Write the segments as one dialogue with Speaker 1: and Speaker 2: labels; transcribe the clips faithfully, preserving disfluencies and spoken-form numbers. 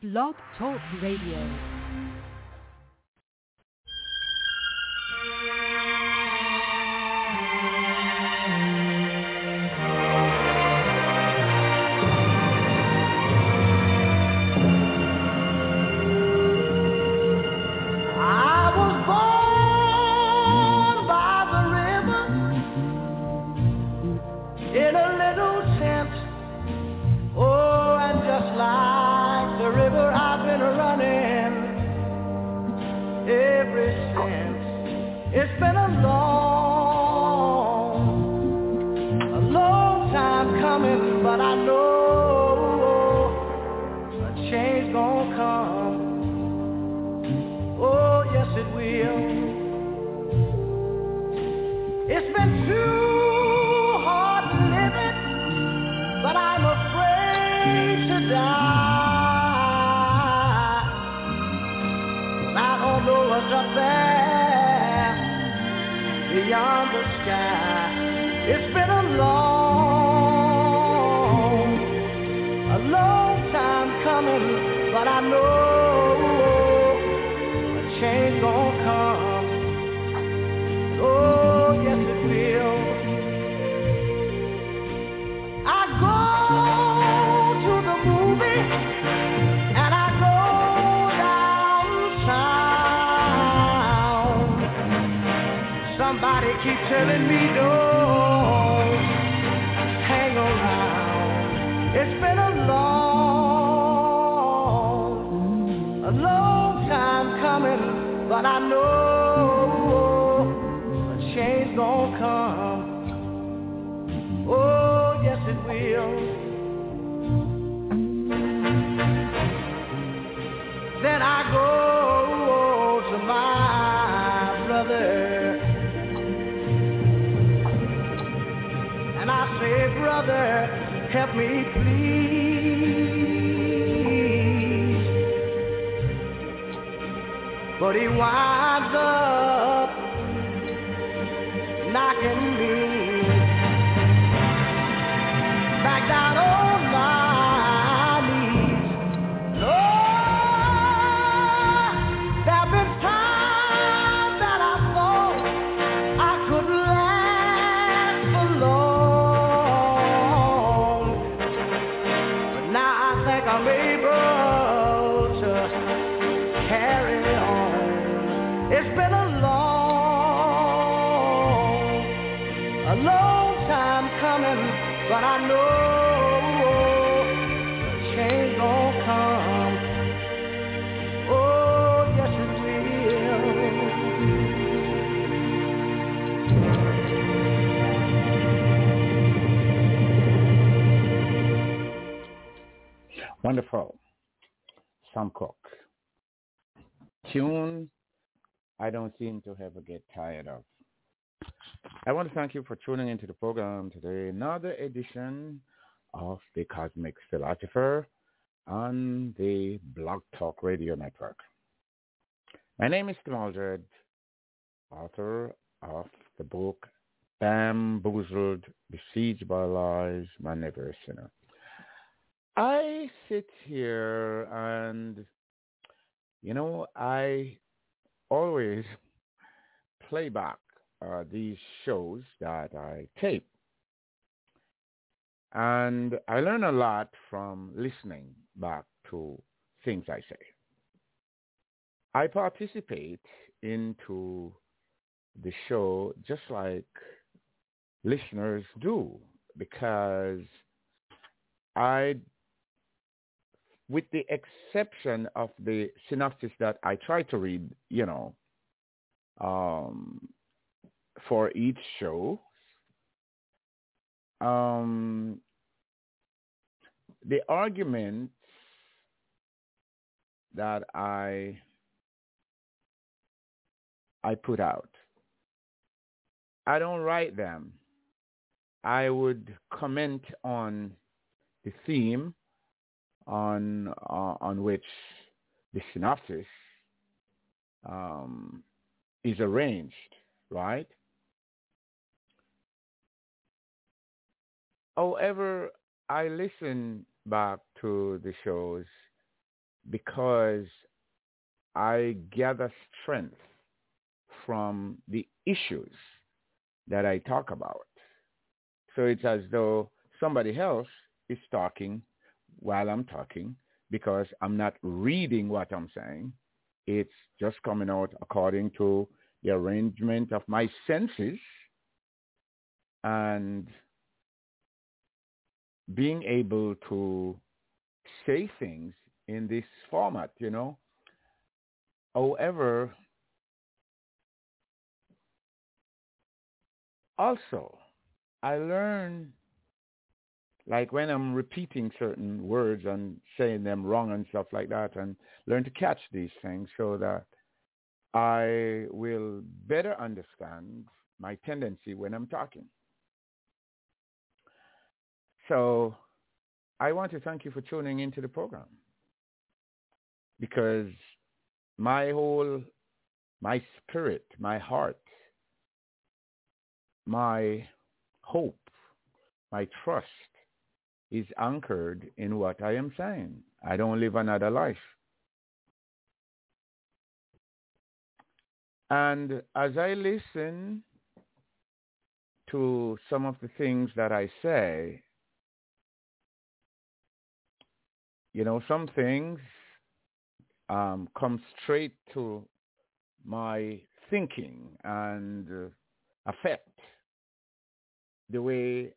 Speaker 1: Blog Talk Radio.
Speaker 2: Wonderful. Sam Cooke. Tune I don't seem to ever get tired of. I want to thank you for tuning into the program today. Another edition of the Cosmic Philosopher on the Blog Talk Radio Network. My name is Tim Aldred, author of the book Bamboozled, Besieged by Lies, Man Never a Sinner. I sit here and, you know, I always play back uh, these shows that I tape. And I learn a lot from listening back to things I say. I participate into the show just like listeners do, because I, with the exception of the synopsis that I try to read, you know, um, for each show, um, the arguments that I I put out, I don't write them. I would comment on the theme on uh, on which the synopsis um, is arranged, right? However, I listen back to the shows because I gather strength from the issues that I talk about. So it's as though somebody else is talking while I'm talking because I'm not reading what I'm saying. It's just coming out according to the arrangement of my senses and being able to say things in this format, you know. However, also, I learn, like when I'm repeating certain words and saying them wrong and stuff like that, and learn to catch these things so that I will better understand my tendency when I'm talking. So I want to thank you for tuning into the program, because my whole, my spirit, my heart, my hope, my trust is anchored in what I am saying. I don't live another life. And as I listen to some of the things that I say, you know, some things um, come straight to my thinking and uh, affect the way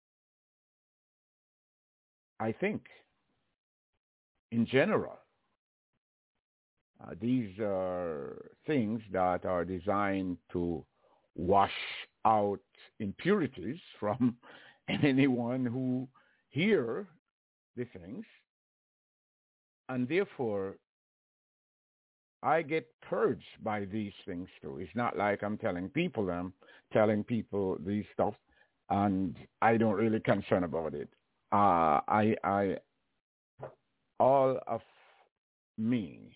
Speaker 2: I think in general. Uh, these are things that are designed to wash out impurities from anyone who hear the things. And therefore, I get purged by these things too. It's not like I'm telling people them, telling people these stuff, and I don't really concern about it. Uh, I, I, all of me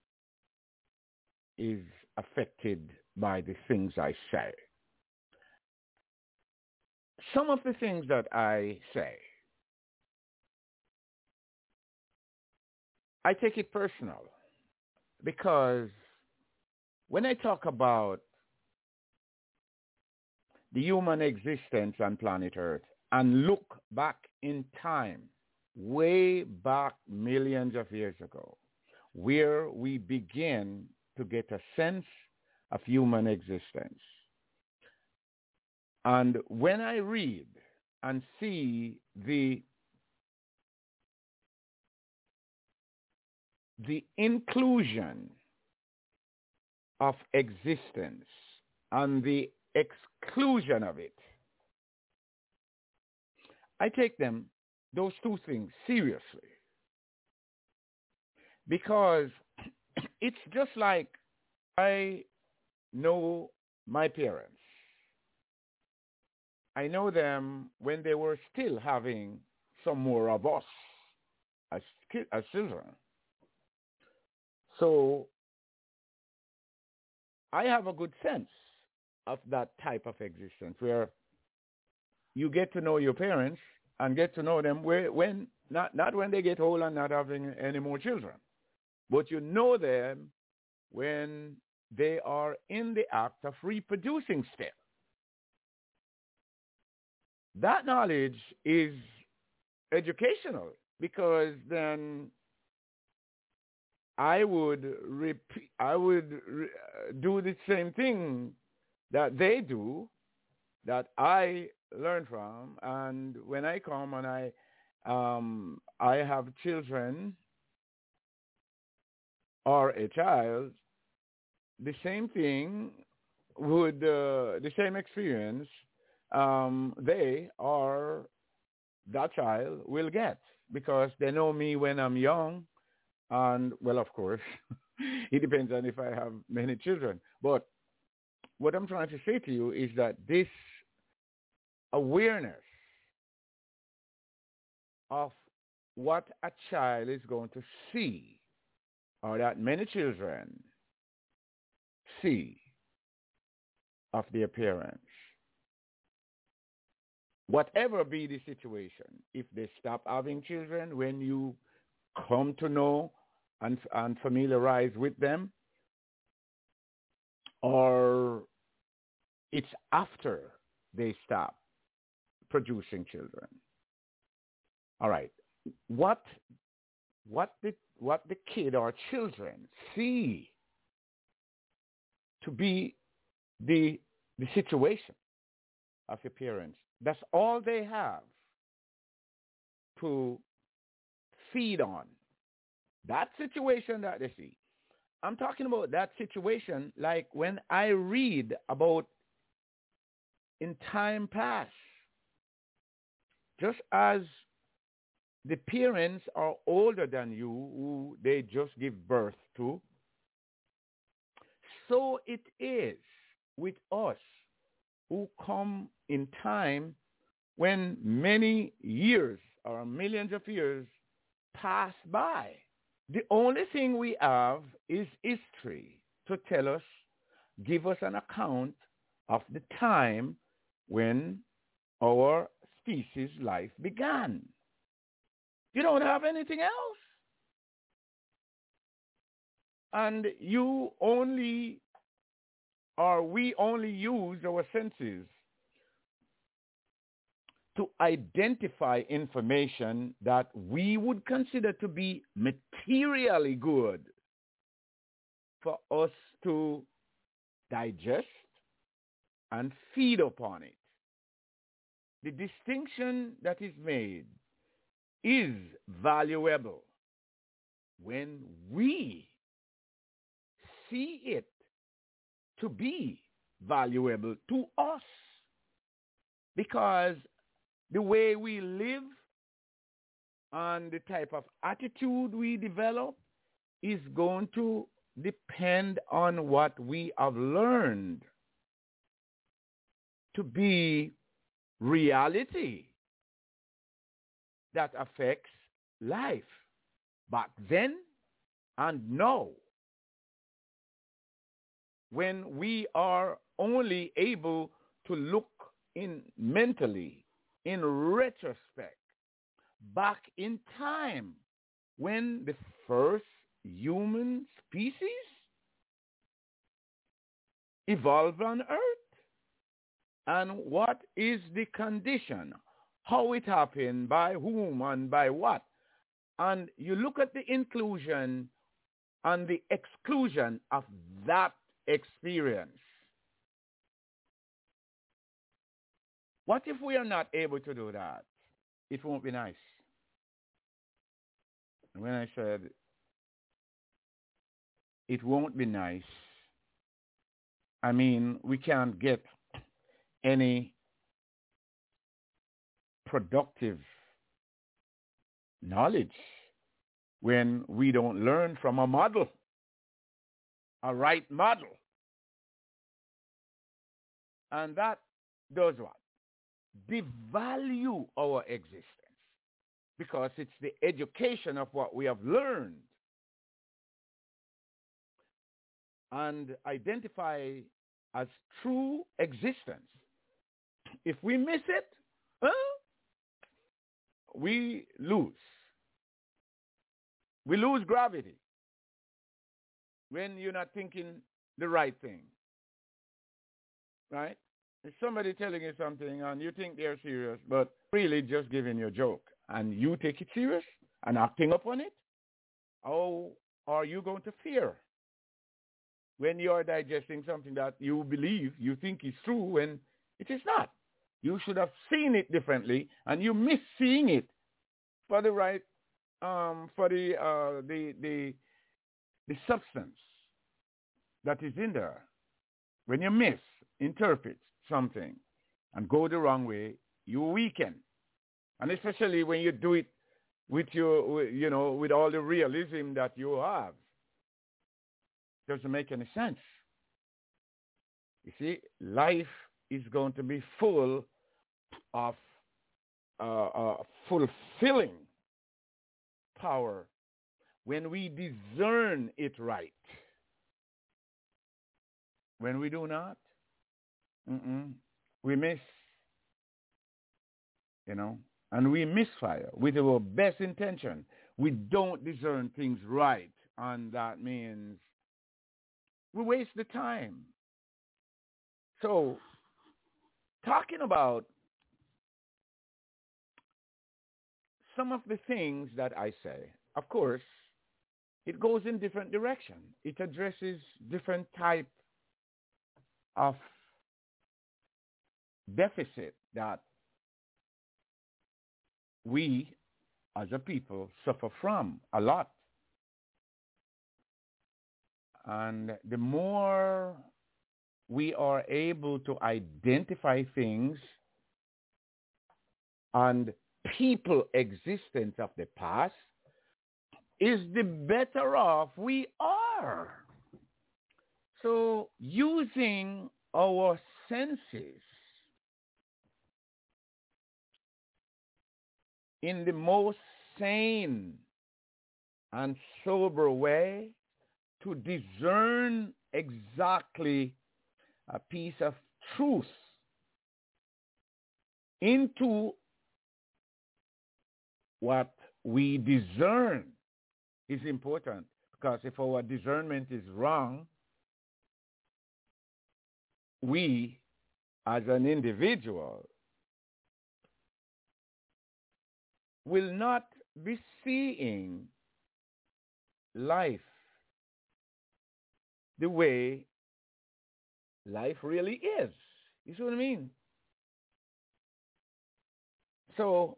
Speaker 2: is affected by the things I say. Some of the things that I say, I take it personal, because when I talk about the human existence on planet Earth and look back in time, way back millions of years ago, where we begin to get a sense of human existence. And when I read and see the the inclusion of existence and the exclusion of it, I take them, those two things, seriously. Because it's just like I know my parents. I know them when they were still having some more of us as, as children. So I have a good sense of that type of existence where you get to know your parents and get to know them where, when, not, not when they get old and not having any more children, but you know them when they are in the act of reproducing still. That knowledge is educational, because then I would repeat, I would re- do the same thing that they do, that I learn from. And when I come and I, um, I have children or a child, the same thing would, uh, the same experience, um, they or that child will get, because they know me when I'm young. And, well, of course, it depends on if I have many children. But what I'm trying to say to you is that this awareness of what a child is going to see, or that many children see of their parents, whatever be the situation, if they stop having children, when you come to know and, and familiarize with them, or it's after they stop producing children. All right. What what the what the kid or children see to be the the situation of your parents. That's all they have to feed on. That situation that they see. I'm talking about that situation like when I read about in time past, just as the parents are older than you who they just give birth to, so it is with us who come in time when many years or millions of years pass by. The only thing we have is history to tell us, give us an account of the time when our species life began. You don't have anything else. And you only, or we only use our senses to identify information that we would consider to be materially good for us to digest and feed upon it. The distinction that is made is valuable when we see it to be valuable to us, because the way we live and the type of attitude we develop is going to depend on what we have learned to be reality that affects life back then and now, when we are only able to look in mentally, in retrospect, back in time when the first human species evolved on Earth, and what is the condition, how it happened, by whom and by what. And you look at the inclusion and the exclusion of that experience. What if we are not able to do that? It won't be nice. And when I said it won't be nice, I mean we can't get any productive knowledge when we don't learn from a model, a right model. And that does what? Devalue our existence, because it's the education of what we have learned and identify as true existence. If we miss it, huh, we lose. We lose gravity when you're not thinking the right thing, right? If somebody telling you something and you think they're serious, but really just giving you a joke, and you take it serious and acting upon it, how are you going to fear when you are digesting something that you believe, you think is true when it is not? You should have seen it differently, and you miss seeing it for the right, um, for the uh, the the the substance that is in there. When you misinterpret something and go the wrong way, you weaken, and especially when you do it with your, you know, with all the realism that you have, doesn't make any sense. You see, life is going to be full of uh, uh, fulfilling power when we discern it right. When we do not, mm-mm, we miss, you know, and we misfire with our best intention. We don't discern things right And that means we waste the time. So, talking about some of the things that I say, of course, it goes in different direction. It addresses different type of deficit that we as a people suffer from a lot. And the more we are able to identify things and people existence of the past, is the better off we are. So using our senses in the most sane and sober way to discern exactly a piece of truth into what we discern is important, because if our discernment is wrong, we as an individual will not be seeing life the way life really is. You see what I mean? So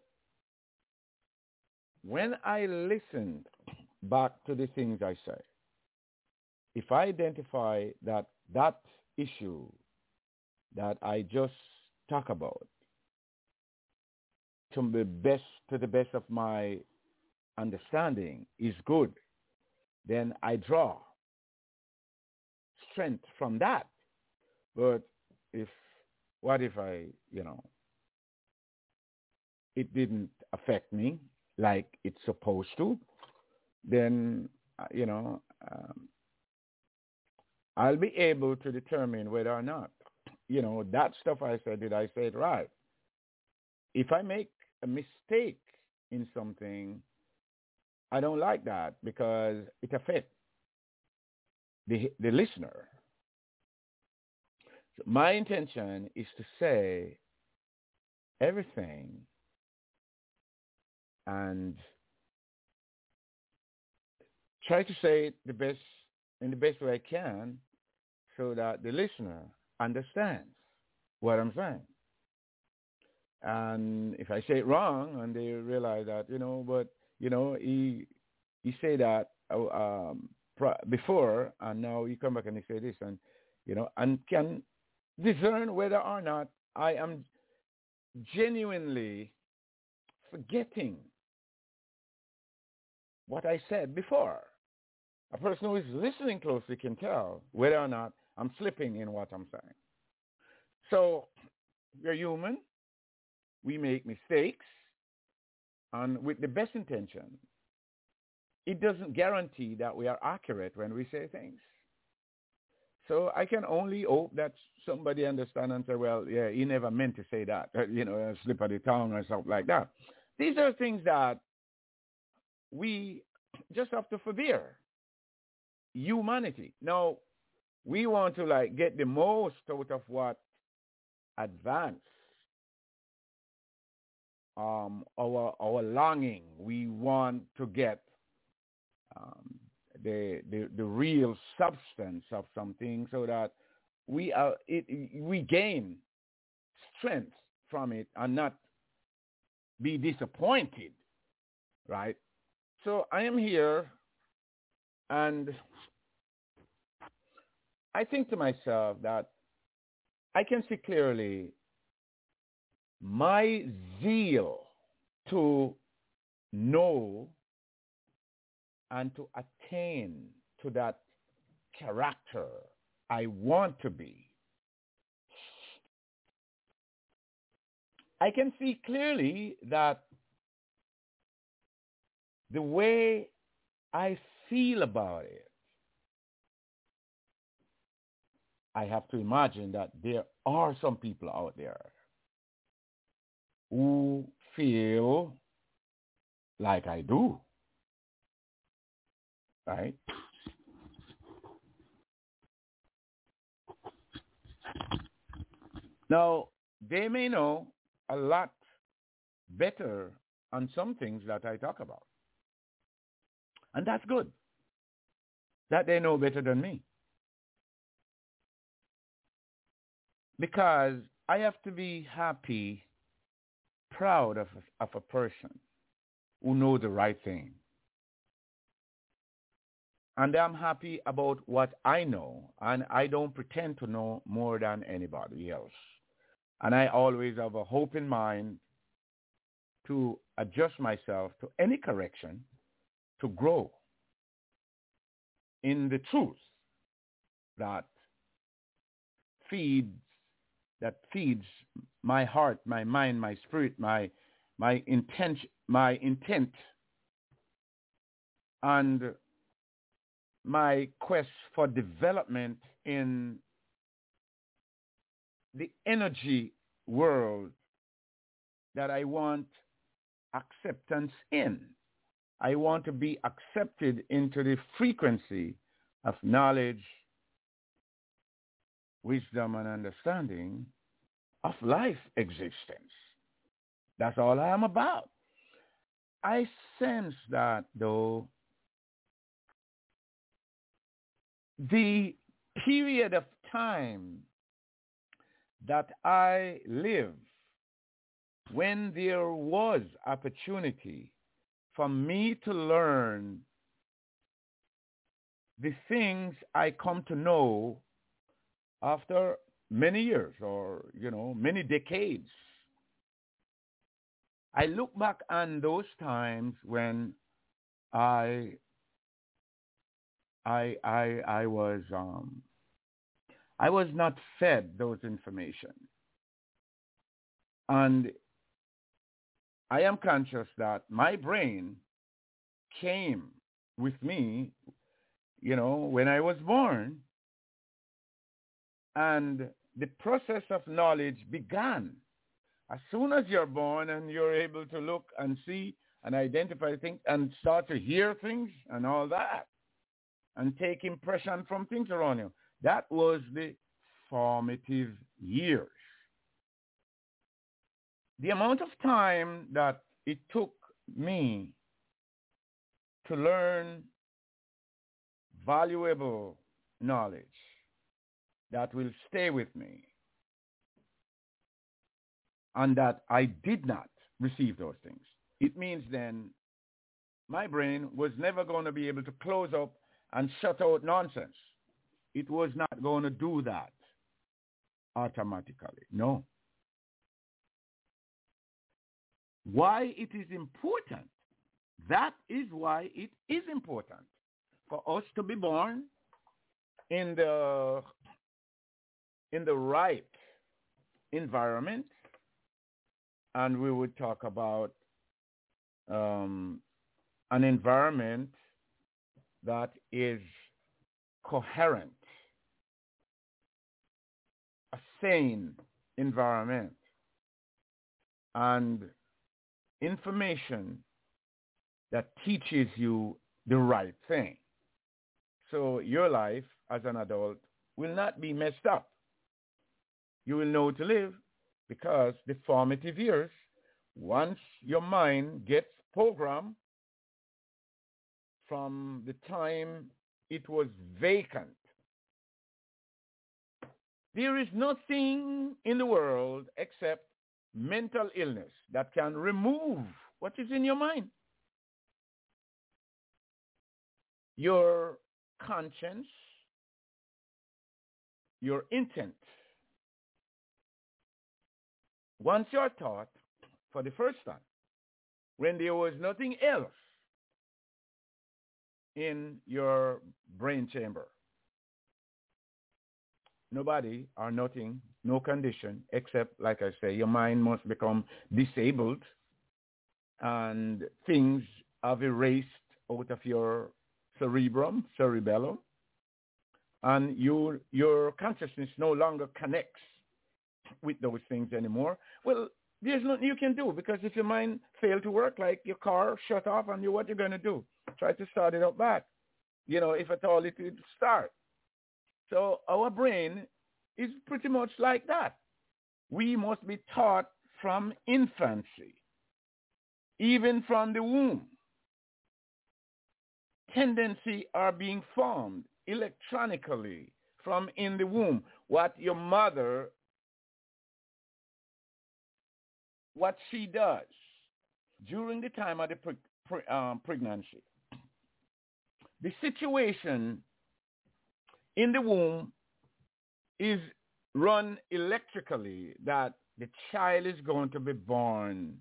Speaker 2: when I listened back to the things I say, if I identify that that issue that I just talk about to the best to the best of my understanding is good, then I draw strength from that. But if what if I, you know, it didn't affect me like it's supposed to, then, you know, um, I'll be able to determine whether or not, you know, that stuff I said, did I say it right? If I make a mistake in something, I don't like that because it affects the, the listener. So my intention is to say everything and try to say it the best in the best way I can so that the listener understands what I'm saying. And if I say it wrong and they realize that, you know, but, you know, he he said that um, before and now he come back and he say this and, you know, and can discern whether or not I am genuinely forgetting what I said before. A person who is listening closely can tell whether or not I'm slipping in what I'm saying. So we're human. We make mistakes. And with the best intention, it doesn't guarantee that we are accurate when we say things. So I can only hope that somebody understands and say, well, yeah, he never meant to say that, you know, a slip of the tongue or something like that. These are things that we just have to forbear. Humanity. Now, we want to like get the most out of what advance um, our our longing. We want to get um, the, the the real substance of something, so that we are it, we gain strength from it and not be disappointed, right? So I am here, and I think to myself that I can see clearly my zeal to know and to attain to that character I want to be. I can see clearly that the way I feel about it, I have to imagine that there are some people out there who feel like I do. right? Now, they may know a lot better on some things that I talk about. And that's good, that they know better than me. Because I have to be happy, proud of, of a person who knows the right thing. And I'm happy about what I know, and I don't pretend to know more than anybody else. And I always have a hope in mind to adjust myself to any correction, to grow in the truth that feeds that feeds my heart, my mind, my spirit, my my intent, my intent, and my quest for development in the energy world that I want acceptance in. I want to be accepted into the frequency of knowledge, wisdom, and understanding of life existence. That's all I am about. I sense that, though, the period of time that I live when there was opportunity for me to learn the things I come to know after many years or, you know, many decades. I look back on those times when I I I I was um I was not fed those information. And I am conscious that my brain came with me, you know, when I was born, and the process of knowledge began. As soon as you're born and you're able to look and see and identify things and start to hear things and all that and take impression from things around you, that was the formative years. The amount of time that it took me to learn valuable knowledge that will stay with me, and that I did not receive those things. It means then my brain was never going to be able to close up and shut out nonsense. It was not going to do that automatically. No. Why it is important, that is why it is important for us to be born in the in the right environment. And we would talk about um, an environment that is coherent, a sane environment, and information that teaches you the right thing. So your life as an adult will not be messed up. You will know to live, because the formative years, once your mind gets programmed from the time it was vacant, there is nothing in the world except mental illness that can remove what is in your mind. Your conscience, your intent. Once you're taught for the first time, when there was nothing else in your brain chamber, nobody or nothing, no condition, except, like I say, your mind must become disabled and things have erased out of your cerebrum, cerebellum, and you, your consciousness no longer connects with those things anymore. Well, there's nothing you can do, because if your mind failed to work, like your car shut off on you, what you're going to do? Try to start it up back. you know, if at all it would start. So our brain is pretty much like that. We must be taught from infancy, even from the womb. Tendencies are being formed electronically from in the womb. What your mother, what she does during the time of the pre- pre- um, pregnancy. The situation in the womb is run electrically that the child is going to be born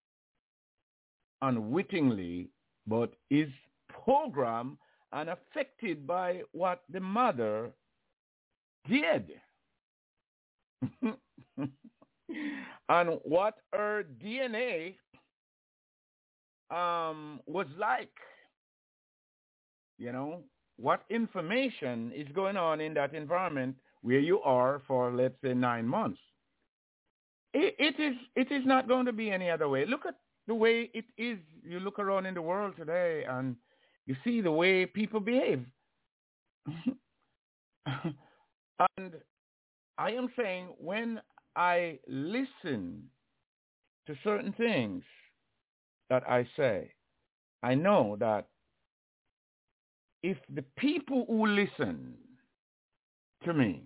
Speaker 2: unwittingly, but is programmed and affected by what the mother did and what her D N A um, was like. You know, what information is going on in that environment where you are for, let's say, nine months. It, it is it is not going to be any other way. Look at the way it is. You look around in the world today and you see the way people behave. And I am saying when I listen to certain things that I say, I know that if the people who listen to me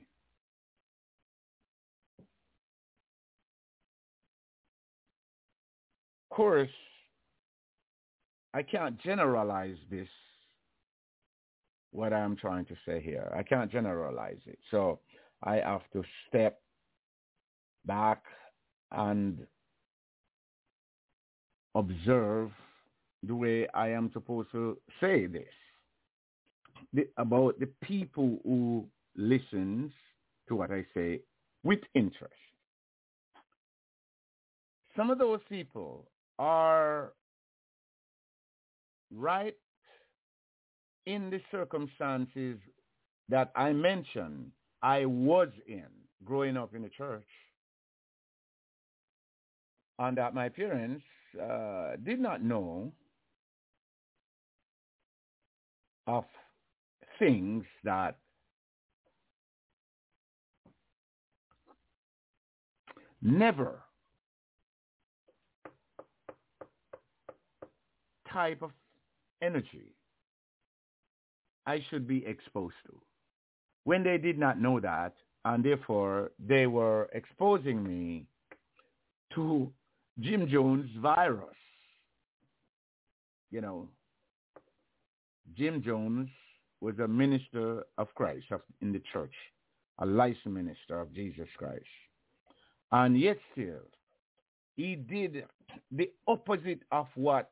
Speaker 2: of course, I can't generalize this, what I'm trying to say here. I can't generalize it. So I have to step back and observe the way I am supposed to say this the, about the people who listens to what I say with interest. Some of those people are right in the circumstances that I mentioned I was in growing up in the church, and that my parents uh, did not know of things that never type of energy I should be exposed to. When they did not know that, and therefore they were exposing me to Jim Jones virus. You know, Jim Jones was a minister of Christ of, in the church, a licensed minister of Jesus Christ. And yet still, he did the opposite of what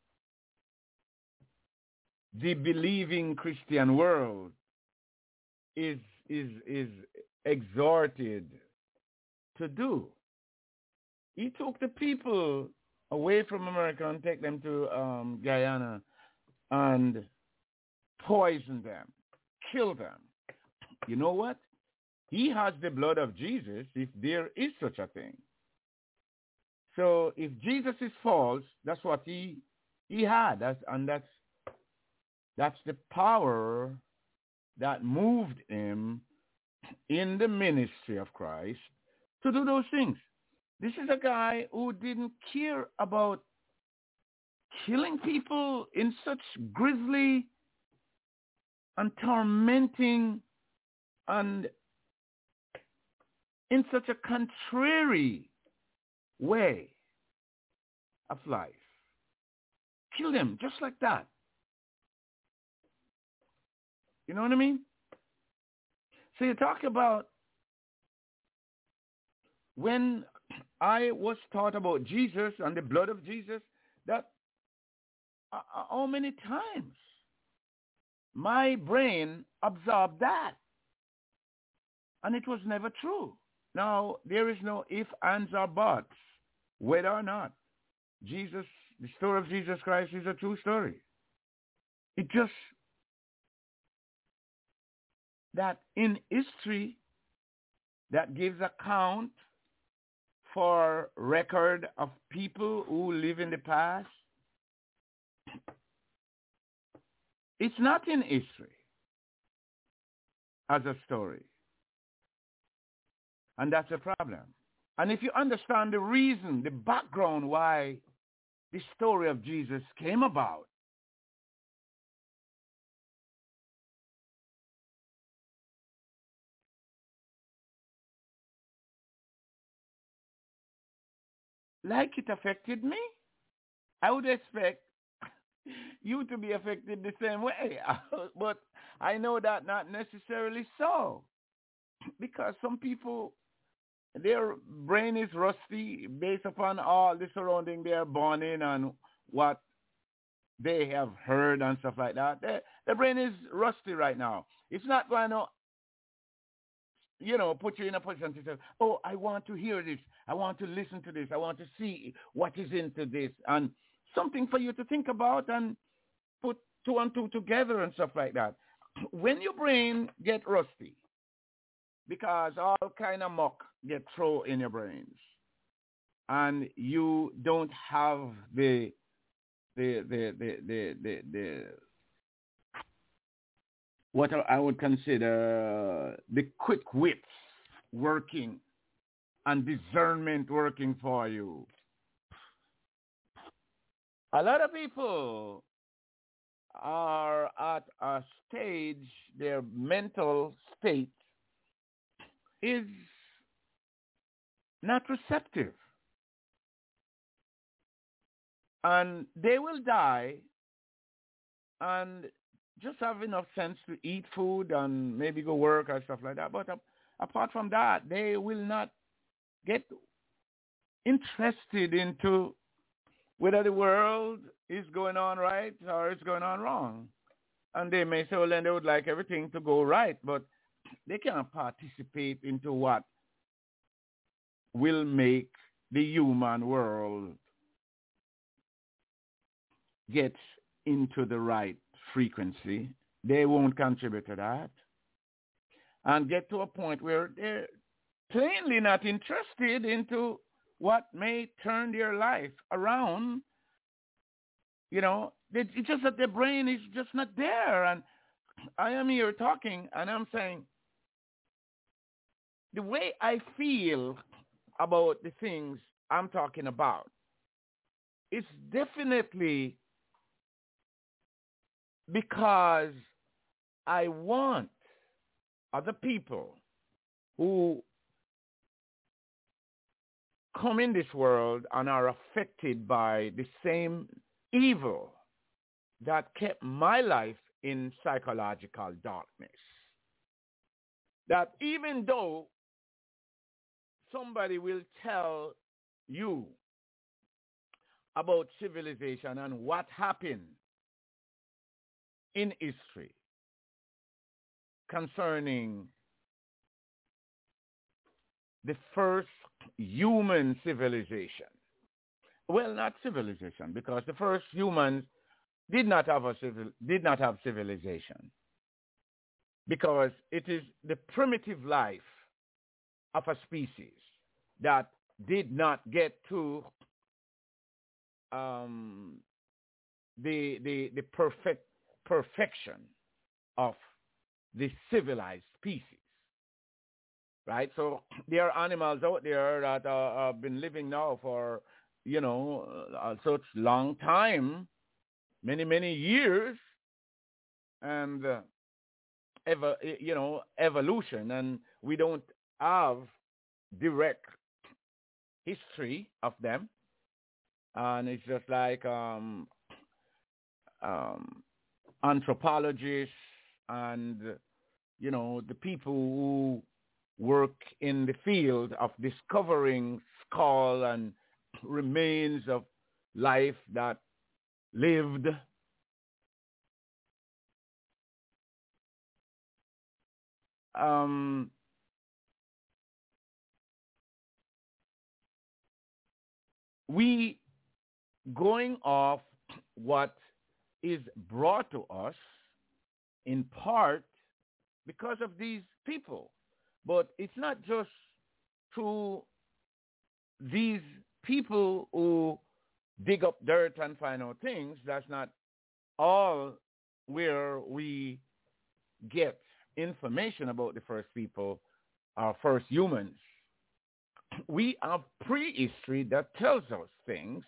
Speaker 2: the believing Christian world is is is exhorted to do. He took the people away from America and take them to um, Guyana and poison them, kill them. You know what? He has the blood of Jesus if there is such a thing. So if Jesus is false, that's what he he had, that's, and that's that's the power that moved him in the ministry of Christ to do those things. This is a guy who didn't care about killing people in such grisly and tormenting and in such a contrary way of life. Kill them just like that. You know what I mean? So you talk about when I was taught about Jesus and the blood of Jesus, that uh, how many times my brain absorbed that. And it was never true. Now, there is no if, ands, or buts, whether or not Jesus, the story of Jesus Christ is a true story. It just that in history that gives account for record of people who live in the past, It's not in history as a story. And that's a problem. And if you understand the reason, the background why the story of Jesus came about, like it affected me, I would expect you to be affected the same way. But I know that not necessarily so. Because some people, their brain is rusty based upon all the surrounding they are born in and what they have heard and stuff like that. Their, their brain is rusty right now. It's not going to, you know, put you in a position to say, oh, I want to hear this. I want to listen to this. I want to see what is into this. And something for you to think about and put two and two together and stuff like that. When your brain get rusty, because all kind of muck get thrown in your brains, and you don't have the the the the the the, the what I would consider the quick wits working and discernment working for you. A lot of people are at a stage, their mental state is not receptive. And they will die and just have enough sense to eat food and maybe go work or stuff like that. But uh, apart from that, they will not get interested into whether the world is going on right or it's going on wrong. And they may say, well, then they would like everything to go right, but they cannot participate into what will make the human world get into the right frequency. They won't contribute to that. And get to a point where they're plainly not interested into what may turn their life around. You know, it's just that their brain is just not there. And I am here talking, and I'm saying, the way I feel about the things I'm talking about is definitely because I want other people who come in this world and are affected by the same evil that kept my life in psychological darkness. That even though somebody will tell you about civilization and what happened in history concerning the first human civilization. Well, not civilization, because the first humans did not have a civil, did not have civilization, because it is the primitive life of a species that did not get to um, the the the perfect perfection of the civilized species, right? So there are animals out there that uh, have been living now for, you know, uh, such long time, many many years, and uh, ever you know evolution, and we don't have direct history of them, and it's just like um, um, anthropologists and, you know, the people who work in the field of discovering skull and remains of life that lived. Um, we going off what is brought to us in part because of these people. But it's not just through these people who dig up dirt and find out things. That's not all where we get information about the first people, our first humans. We have prehistory that tells us things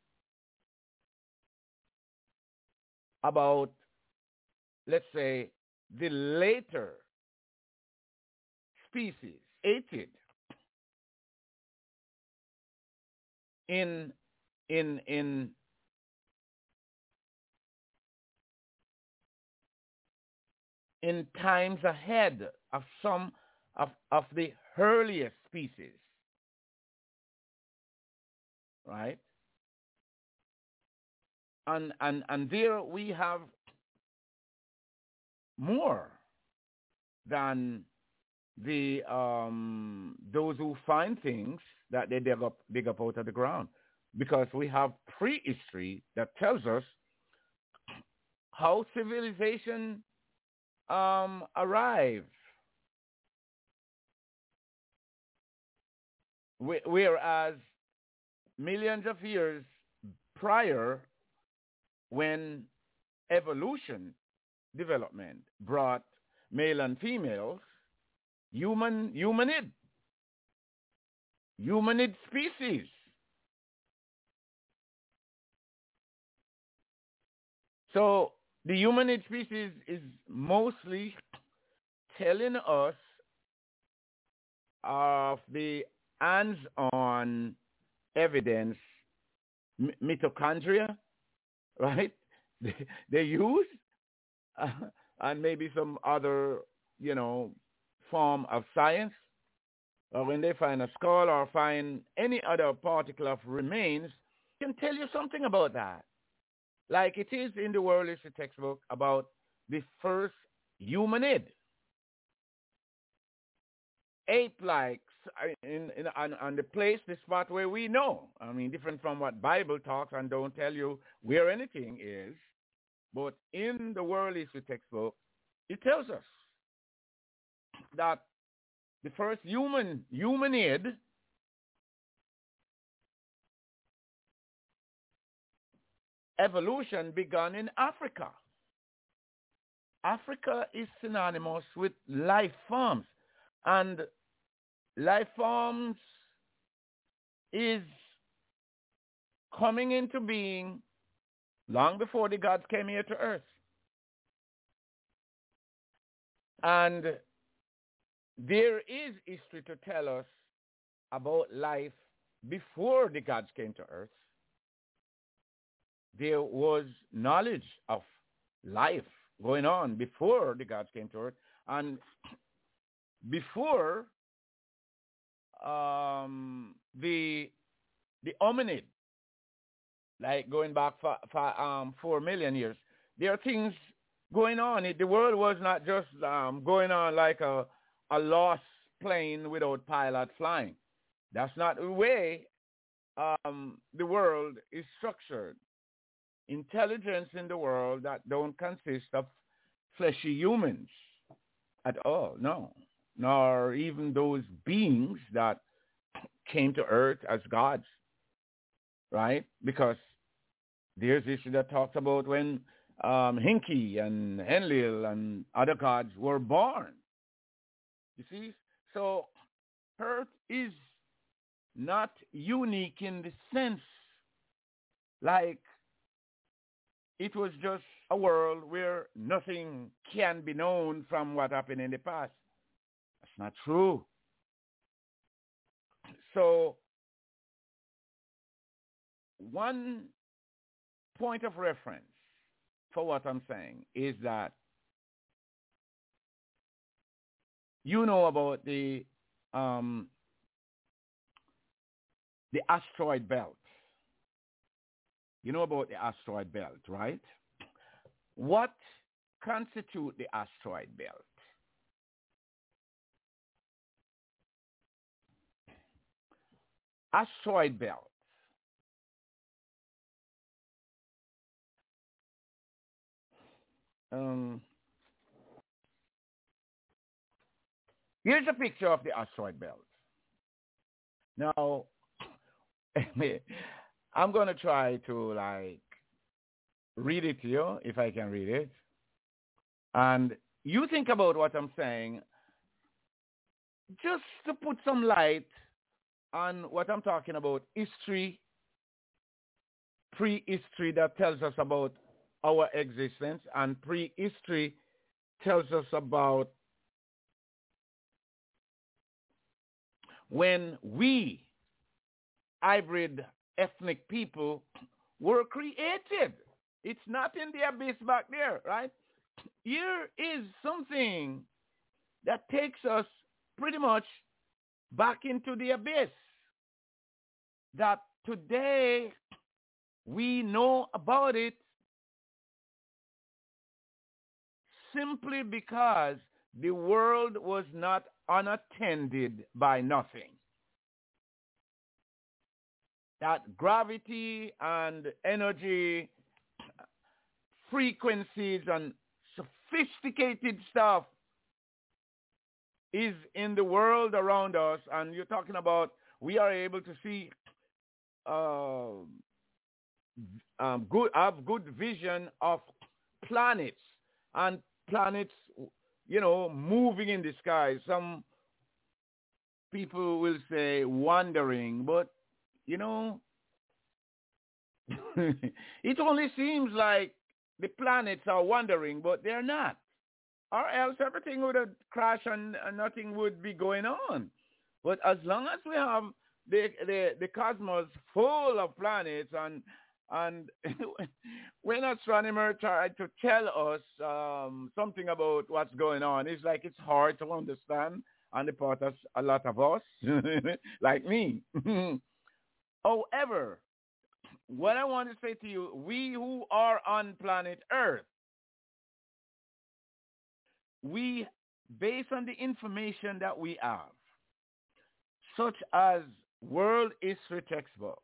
Speaker 2: about, let's say, the later species created in in in in times ahead of some of, of the earliest species, right? And and and there we have more than the um, those who find things that they dig up dig up out of the ground, because we have prehistory that tells us how civilization um, arrived. Whereas millions of years prior, when evolution development brought male and females, human humanid, humanid species. So the humanid species is mostly telling us of the hands-on evidence, m- mitochondria, right? They, they use, uh, and maybe some other, you know, form of science, or when they find a skull or find any other particle of remains, can tell you something about that. Like it is in the world history textbook about the first humanid. Ape-like in, in, on, on the place, the spot where we know. I mean, different from what Bible talks and don't tell you where anything is. But in the world history textbook, it tells us that the first human, humanid, evolution began in Africa. Africa is synonymous with life forms. And life forms is coming into being long before the gods came here to earth. And there is history to tell us about life before the gods came to earth. There was knowledge of life going on before the gods came to earth. And before um, the the hominid, like going back for, for, um, four million years, there are things going on. It, the world was not just um, going on like a, a lost plane without pilot flying. That's not the way um, the world is structured. Intelligence in the world that don't consist of fleshy humans at all, no. Nor even those beings that came to earth as gods, right? Because there's issue that talks about when um, Hinki and Enlil and other gods were born. You see? So earth is not unique in the sense like it was just a world where nothing can be known from what happened in the past. That's not true. So one point of reference for what I'm saying is that you know about the um, the asteroid belt. You know about the asteroid belt, right? What constitutes the asteroid belt? Asteroid belt. Um, here's a picture of the asteroid belt. Now, I'm going to try to like read it to you if I can read it. And you think about what I'm saying, just to put some light on what I'm talking about, history, prehistory that tells us about our existence, and prehistory tells us about when we, hybrid ethnic people, were created. It's not in the abyss back there, right? Here is something that takes us pretty much back into the abyss, that today we know about it simply because the world was not unattended by nothing. That gravity and energy, frequencies and sophisticated stuff is in the world around us, and you're talking about we are able to see uh, um, good, have good vision of planets, and planets, you know, moving in the sky. Some people will say wandering, but, you know, it only seems like the planets are wandering, but they're not. Or else everything would have crashed and, and nothing would be going on. But as long as we have the the, the cosmos full of planets, and and when astronomers try to tell us um, something about what's going on, it's like it's hard to understand on the part of a lot of us, like me. However, what I want to say to you, we who are on planet Earth, we, based on the information that we have, such as World History Textbook,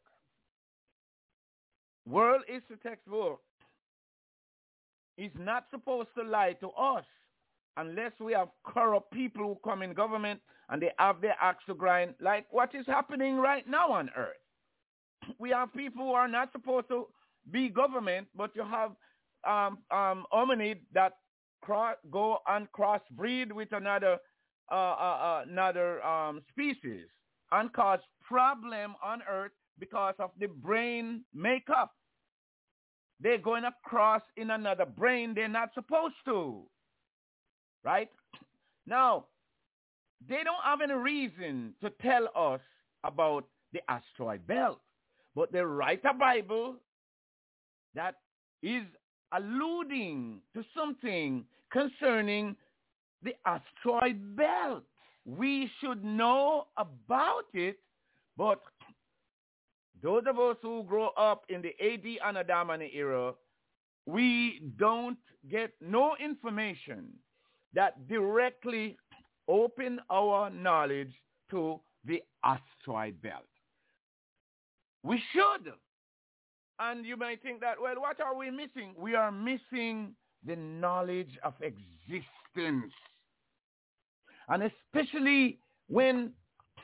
Speaker 2: World History Textbook is not supposed to lie to us unless we have corrupt people who come in government and they have their axe to grind, like what is happening right now on Earth. We have people who are not supposed to be government, but you have um, um, hominid that cross, go and crossbreed with another uh, uh, uh, another um, species and cause problem on Earth because of the brain makeup. They're going across in another brain they're not supposed to, right? Now, they don't have any reason to tell us about the asteroid belt, but they write a Bible that is alluding to something concerning the asteroid belt. We should know about it, but those of us who grow up in the A D and Adamani era, we don't get no information that directly open our knowledge to the asteroid belt. We should. And you might think that, well, what are we missing? We are missing the knowledge of existence. And especially when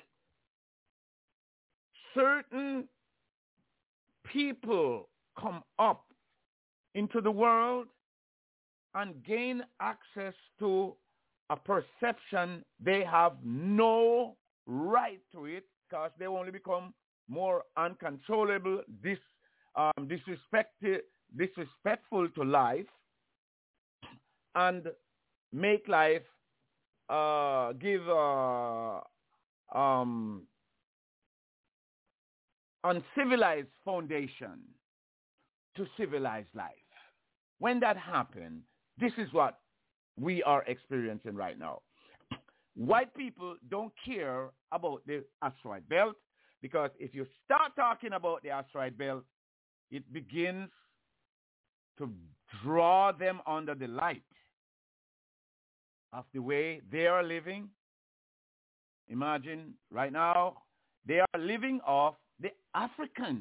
Speaker 2: certain people come up into the world and gain access to a perception they have no right to it, because they only become more uncontrollable, dis, um, disrespect, disrespectful to life, and make life uh, give uh, um, uncivilized foundation to civilized life. When that happens, this is what we are experiencing right now. White people don't care about the asteroid belt, because if you start talking about the asteroid belt, it begins to draw them under the light of the way they are living. Imagine right now, they are living off the Africans.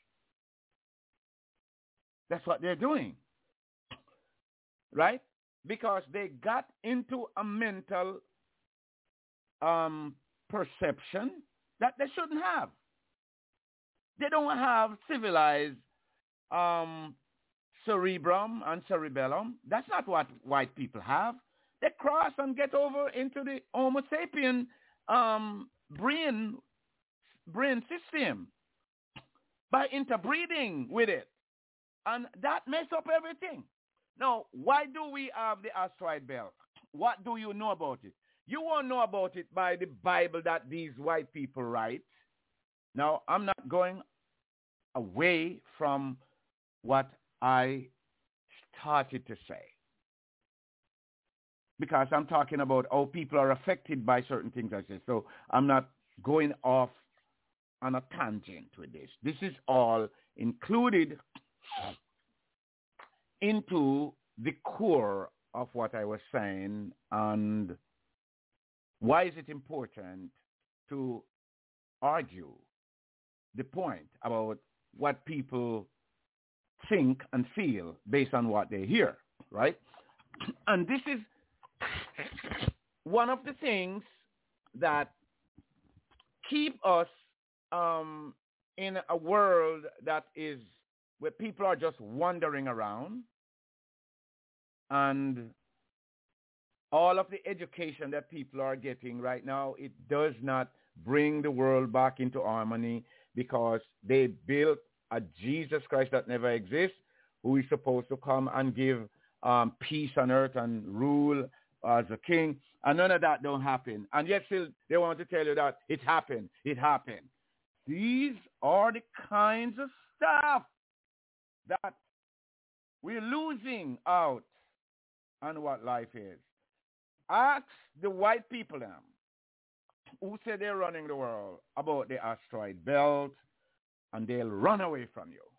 Speaker 2: That's what they're doing, right? Because they got into a mental um, perception that they shouldn't have. They don't have civilized, um, cerebrum and cerebellum. That's not what white people have. They cross and get over into the Homo sapien um, brain, brain system by interbreeding with it. And that mess up everything. Now, why do we have the asteroid belt? What do you know about it? You won't know about it by the Bible that these white people write. Now, I'm not going away from what I started to say, because I'm talking about how people are affected by certain things I say. So I'm not going off on a tangent with this. This is all included into the core of what I was saying, and why is it important to argue the point about what people think and feel based on what they hear, right? And this is one of the things that keep us um, in a world that is where people are just wandering around, and all of the education that people are getting right now, it does not bring the world back into harmony, because they built a Jesus Christ that never exists, who is supposed to come and give um, peace on earth and rule as a king, and none of that don't happen. And yet still they want to tell you that it happened, it happened. These are the kinds of stuff that we're losing out on what life is. Ask the white people now, who say they're running the world, about the asteroid belt, and they'll run away from you.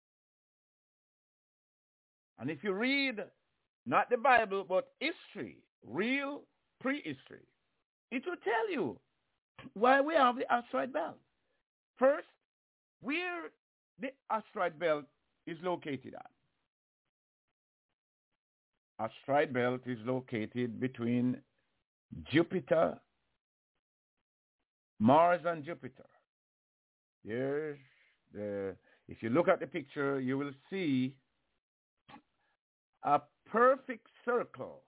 Speaker 2: And if you read not the Bible, but history, real prehistory, it will tell you why we have the asteroid belt. First, where the asteroid belt is located at. Asteroid belt is located between Jupiter, Mars and Jupiter. There's the, if you look at the picture, you will see a perfect circle.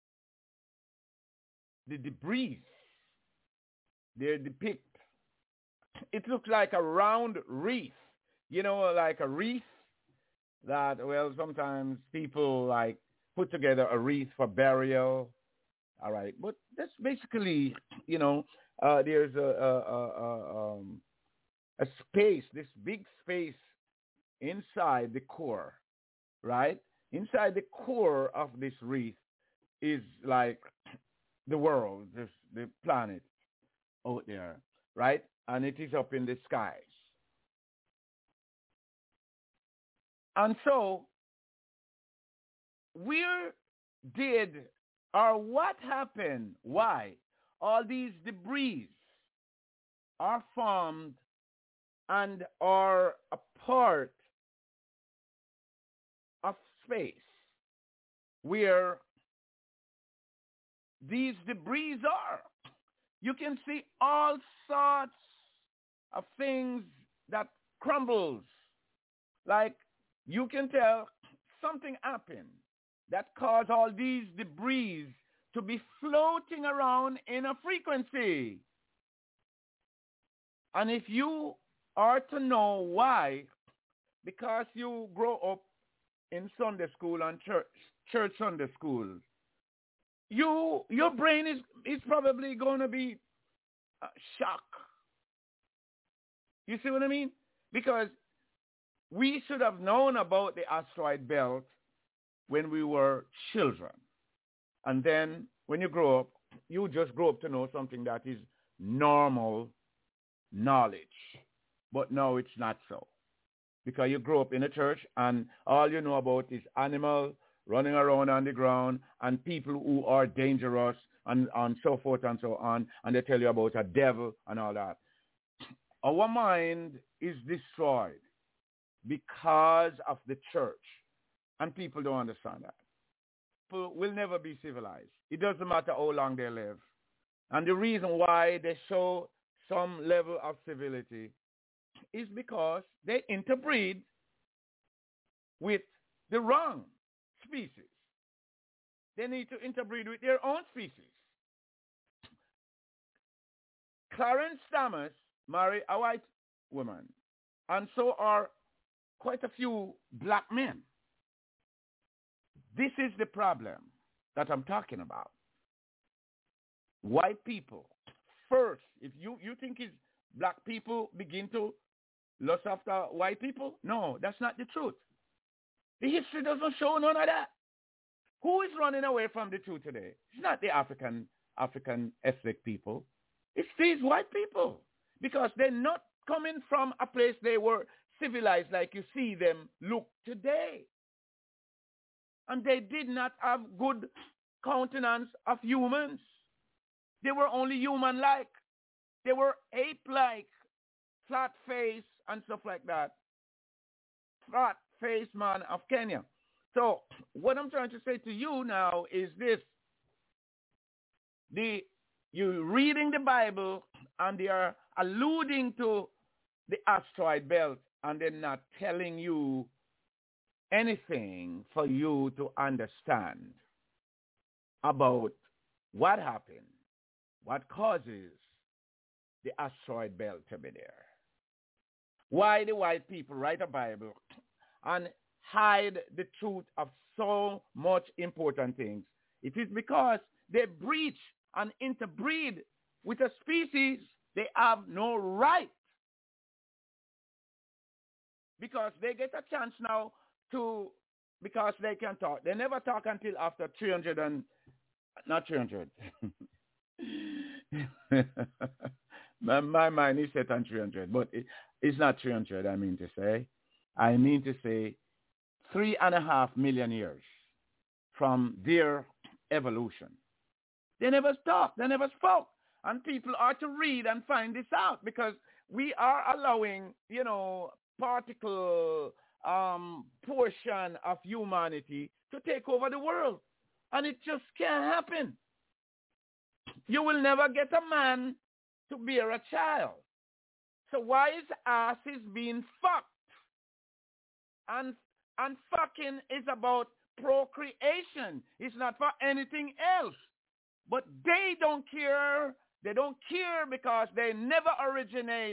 Speaker 2: The debris they depict, it looks like a round wreath, you know, like a wreath that, well, sometimes people like put together a wreath for burial. All right, but that's basically, you know, uh, there's a a, a, um, a space, this big space inside the core, right? Inside the core of this wreath is like the world, this, the planet out there, right? And it is up in the skies. And so, where did, or what happened, why all these debris are formed and are a part of space, where these debris are? You can see all sorts of things that crumbles. Like, you can tell something happened that caused all these debris to be floating around in a frequency. And if you are to know why, because you grow up in Sunday school and church, church Sunday school, you your brain is, is probably going to be uh, shocked. You see what I mean? Because we should have known about the asteroid belt when we were children. And then when you grow up, you just grow up to know something that is normal knowledge. But now it's not so. Because you grow up in a church and all you know about is animals running around on the ground and people who are dangerous and, and so forth and so on. And they tell you about a devil and all that. Our mind is destroyed because of the church. And people don't understand that. People will never be civilized. It doesn't matter how long they live. And the reason why they show some level of civility is because they interbreed with the wrong species. They need to interbreed with their own species. Clarence Thomas married a white woman, and so are quite a few black men. This is the problem that I'm talking about. White people, first, if you, you think it's black people begin to lust after white people, no, that's not the truth. The history doesn't show none of that. Who is running away from the truth today? It's not the African African ethnic people. It's these white people, because they're not coming from a place they were civilized like you see them look today. And they did not have good countenance of humans. They were only human-like. They were ape-like, flat face and stuff like that. Flat face man of Kenya. So what I'm trying to say to you now is this. The You're reading the Bible and they are alluding to the asteroid belt, and they're not telling you anything for you to understand about what happened, what causes the asteroid belt to be there. Why the white people write a Bible and hide the truth of so much important things. It is because they breach and interbreed with a species they have no right. Because they get a chance now to, because they can talk. They never talk until after three hundred and, not three hundred. my, my mind is set on three hundred, but it, it's not three hundred, I mean to say. I mean to say three and a half million years from their evolution. They never talked. They never spoke. And people are to read and find this out, because we are allowing, you know, particle um, portion of humanity to take over the world. And it just can't happen. You will never get a man to bear a child. So why is ass is being fucked? And, and fucking is about procreation. It's not for anything else. But they don't care. They don't care because they never originate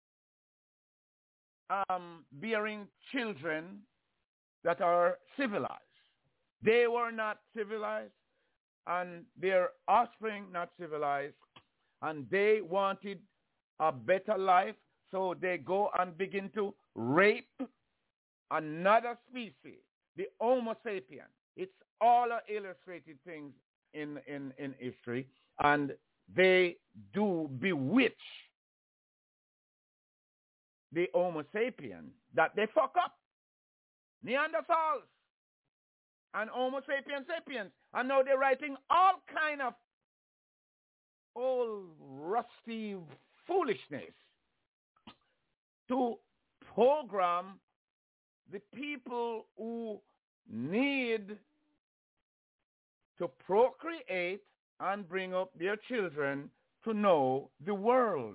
Speaker 2: um, bearing children that are civilized. They were not civilized, and their offspring not civilized, and they wanted a better life, so they go and begin to rape another species, the Homo sapien. It's all illustrated things in, in, in history, and they do bewitch the Homo sapien that they fuck up. Neanderthals and Homo sapiens sapiens. And now they're writing all kind of old rusty foolishness to program the people who need to procreate and bring up their children to know the world.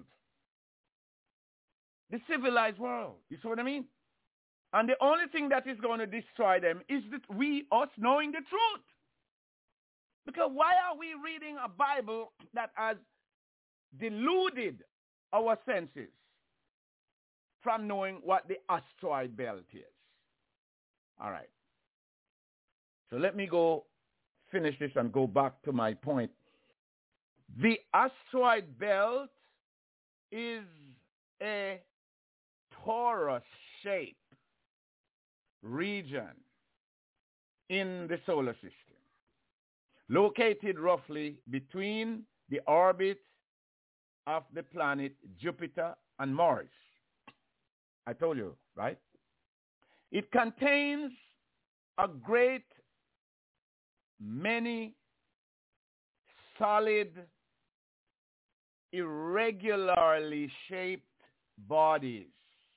Speaker 2: The civilized world. You see what I mean? And the only thing that is going to destroy them is that we, us, knowing the truth. Because why are we reading a Bible that has deluded our senses from knowing what the asteroid belt is? All right. So let me go finish this and go back to my point. The asteroid belt is a torus-shaped region in the solar system, located roughly between the orbit of the planet Jupiter and Mars. I told you, right? It contains a great many solid, irregularly shaped bodies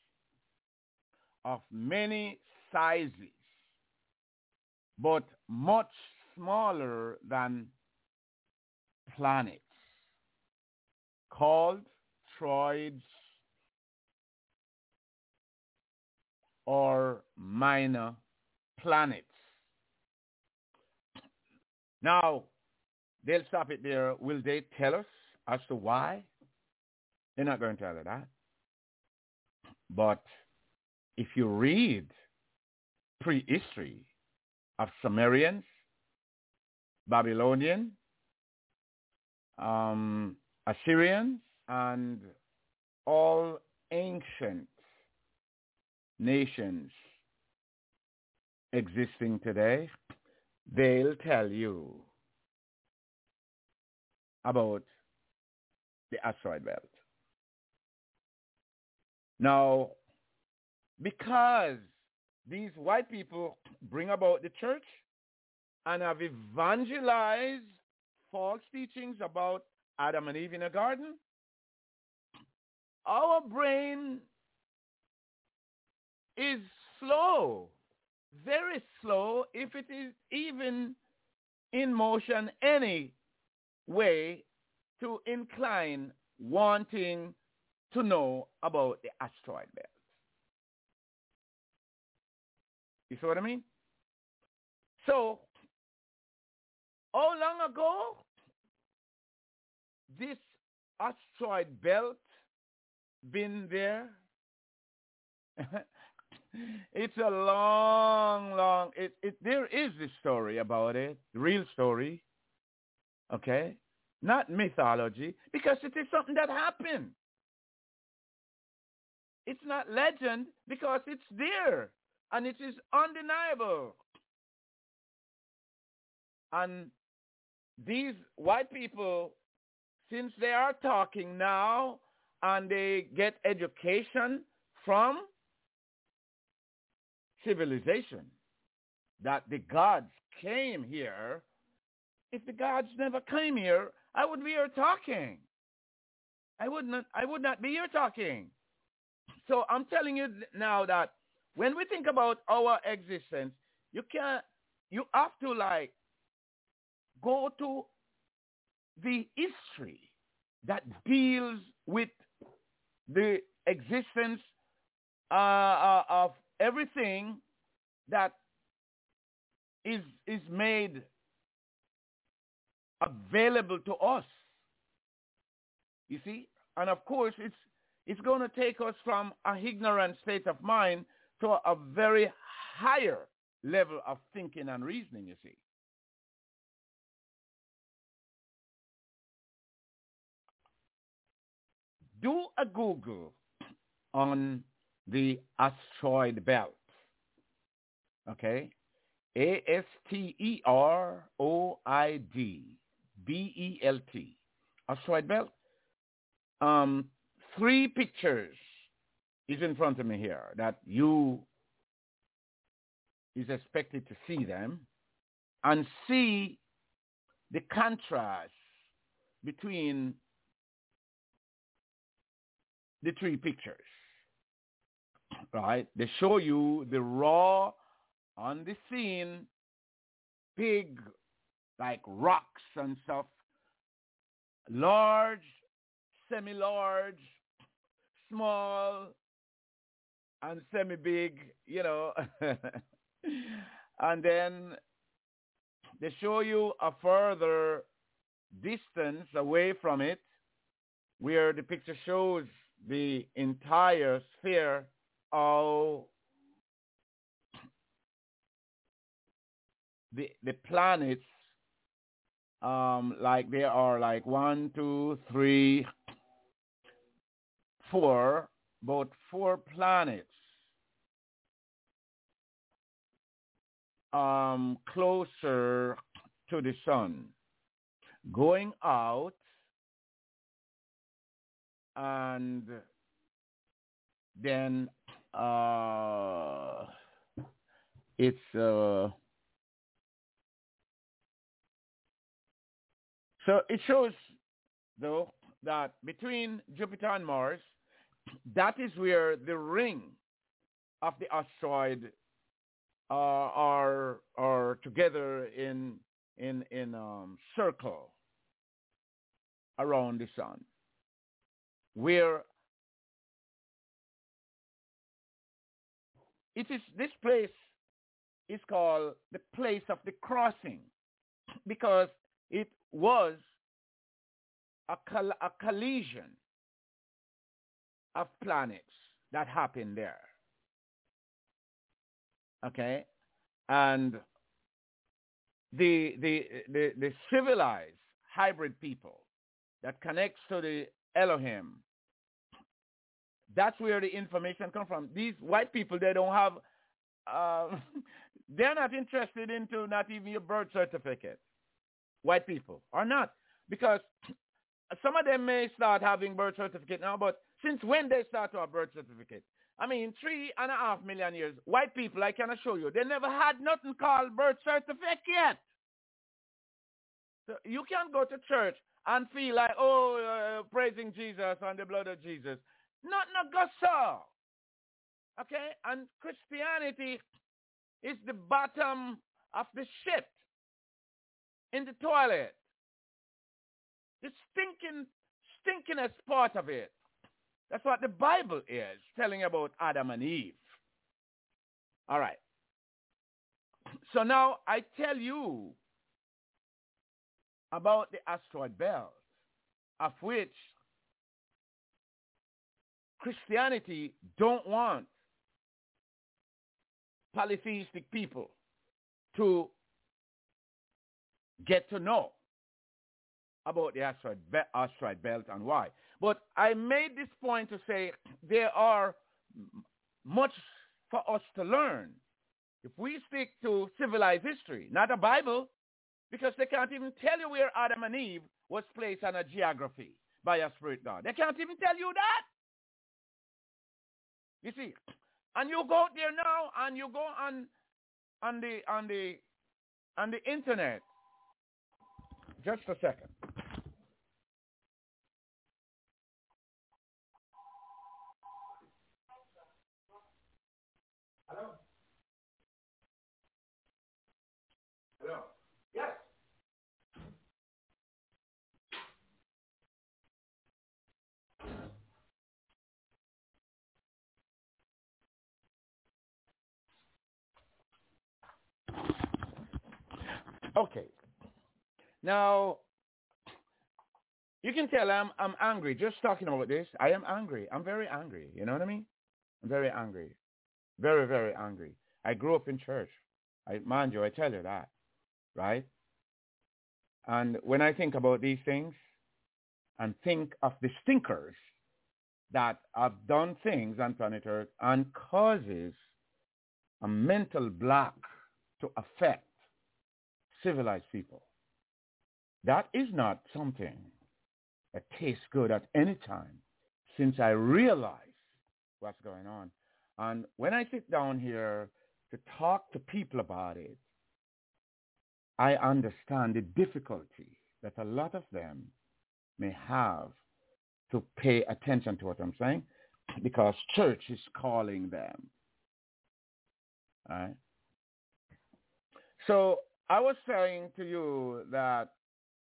Speaker 2: of many sizes, but much smaller than planets, called toroids or minor planets. Now, they'll stop it there. Will they tell us as to why? They're not going to tell you that. But if you read prehistory of Sumerians, Babylonian, um, Assyrians, and all ancient nations existing today, they'll tell you about the asteroid belt. Now, because these white people bring about the church and have evangelized false teachings about Adam and Eve in a garden, our brain is slow, very slow, if it is even in motion any way, to incline wanting to know about the asteroid belt. You see what I mean? So, how long ago this asteroid belt been there? It's a long, long, it, it, there is this story about it, real story, okay? Not mythology, because it is something that happened. It's not legend because it's there, and it is undeniable. And these white people, since they are talking now and they get education from civilization, that the gods came here. If the gods never came here, I would be here talking. I would not, I would not be here talking. So I'm telling you now that when we think about our existence, you can't, you have to like go to the history that deals with the existence uh, uh, of everything that is is made available to us. You see? And of course, it's it's going to take us from an ignorant state of mind to a very higher level of thinking and reasoning, you see. Do a Google on the asteroid belt. Okay? A S T E R O I D B E L T. Asteroid belt. Um, three pictures is in front of me here that you is expected to see them and see the contrast between the three pictures. Right? They show you the raw on the scene, big, like rocks and stuff, large, semi-large, small, and semi-big, you know. And then they show you a further distance away from it, where the picture shows the entire sphere of the the planets, um, like they are like one, two, three, four, about four planets um, closer to the sun, going out, and then uh, it's uh, so it shows, though, that between Jupiter and Mars, that is where the ring of the asteroid uh, are are together in in in um, circle around the sun, where it is this place is called the place of the crossing because it was a, coll- a collision of planets that happened there. Okay? And the, the, the, the civilized hybrid people that connects to the Elohim, that's where the information comes from. These white people, they don't have, uh, they're not interested into not even your birth certificate. White people are not. Because some of them may start having birth certificate now, but since when they start to have birth certificate? I mean, three and a half million years. White people, I can assure you, they never had nothing called birth certificate. So you can't go to church and feel like, oh, uh, praising Jesus and the blood of Jesus. Not no go so. Okay? And Christianity is the bottom of the ship in the toilet. The stinking, stinkinest part of it. That's what the Bible is telling about Adam and Eve. All right. So now I tell you about the asteroid belt, of which Christianity don't want polytheistic people to get to know about the asteroid, be- asteroid belt and why. But I made this point to say there are m- much for us to learn if we stick to civilized history, not a Bible, because they can't even tell you where Adam and Eve was placed on a geography by a spirit God. They can't even tell you that. You see, and you go out there now and you go on on the on the on the internet. Just a second. Hello? Hello? Yes. Okay. Now, you can tell I'm I'm angry just talking about this. I am angry. I'm very angry. You know what I mean? I'm very angry. Very, very angry. I grew up in church. I mind you, I tell you that. Right? And when I think about these things and think of the stinkers that have done things on planet Earth and causes a mental block to affect civilized people, that is not something that tastes good at any time since I realize what's going on. And when I sit down here to talk to people about it, I understand the difficulty that a lot of them may have to pay attention to what I'm saying because church is calling them. All right? So I was saying to you that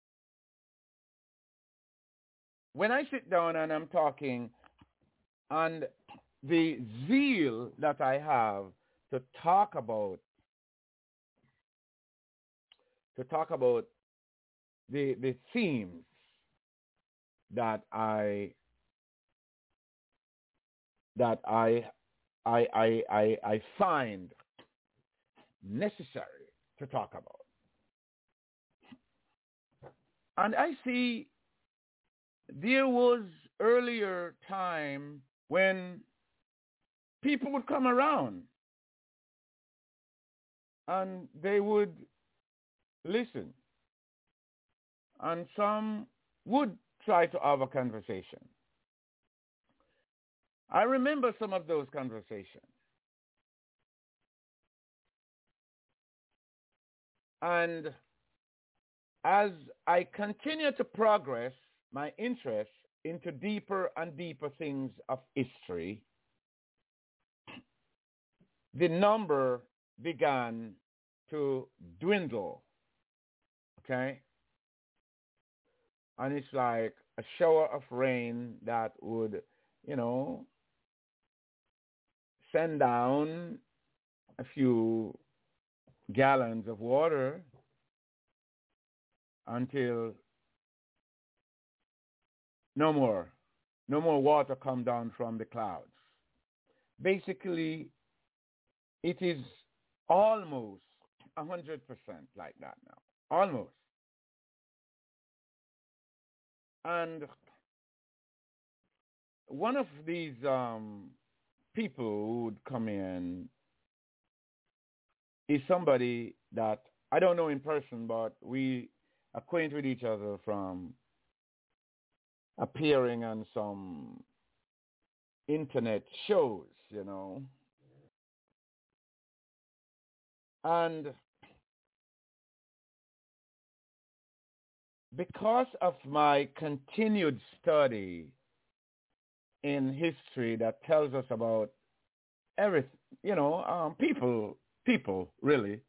Speaker 2: when I sit down and I'm talking and the zeal that I have to talk about to talk about the the themes that I that I I I I, I find necessary to talk about. And I see there was earlier time when people would come around and they would listen. And some would try to have a conversation. I remember some of those conversations. And as I continue to progress my interest into deeper and deeper things of history, the number began to dwindle, okay? And it's like a shower of rain that would, you know, send down a few gallons of water until no more, no more water come down from the clouds. Basically, it is almost one hundred percent like that now. Almost. And one of these um, people who would come in is somebody that I don't know in person, but we acquaint with each other from appearing on some internet shows, you know. And because of my continued study in history that tells us about everything, you know, um, people, people, really,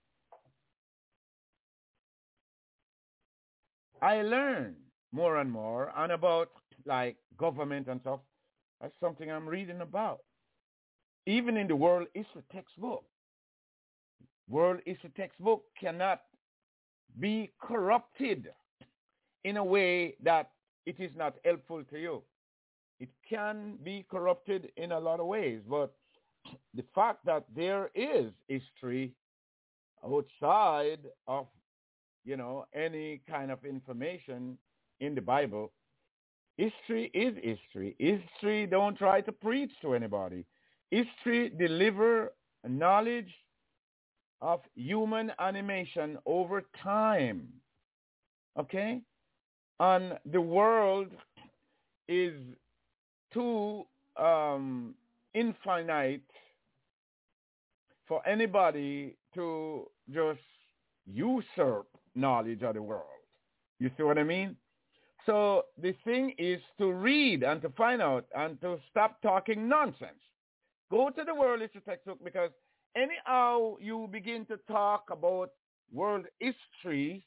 Speaker 2: I learn more and more and about, like, government and stuff. That's something I'm reading about. Even in the world history textbook. World history textbook cannot be corrupted in a way that it is not helpful to you. It can be corrupted in a lot of ways, but the fact that there is history outside of, you know, any kind of information in the Bible, history is history. History don't try to preach to anybody. History deliver knowledge of human animation over time. Okay? And the world is too um, infinite for anybody to just usurp knowledge of the world. You see what I mean? So the thing is to read and to find out and to stop talking nonsense. Go to the world history textbook, because anyhow you begin to talk about world history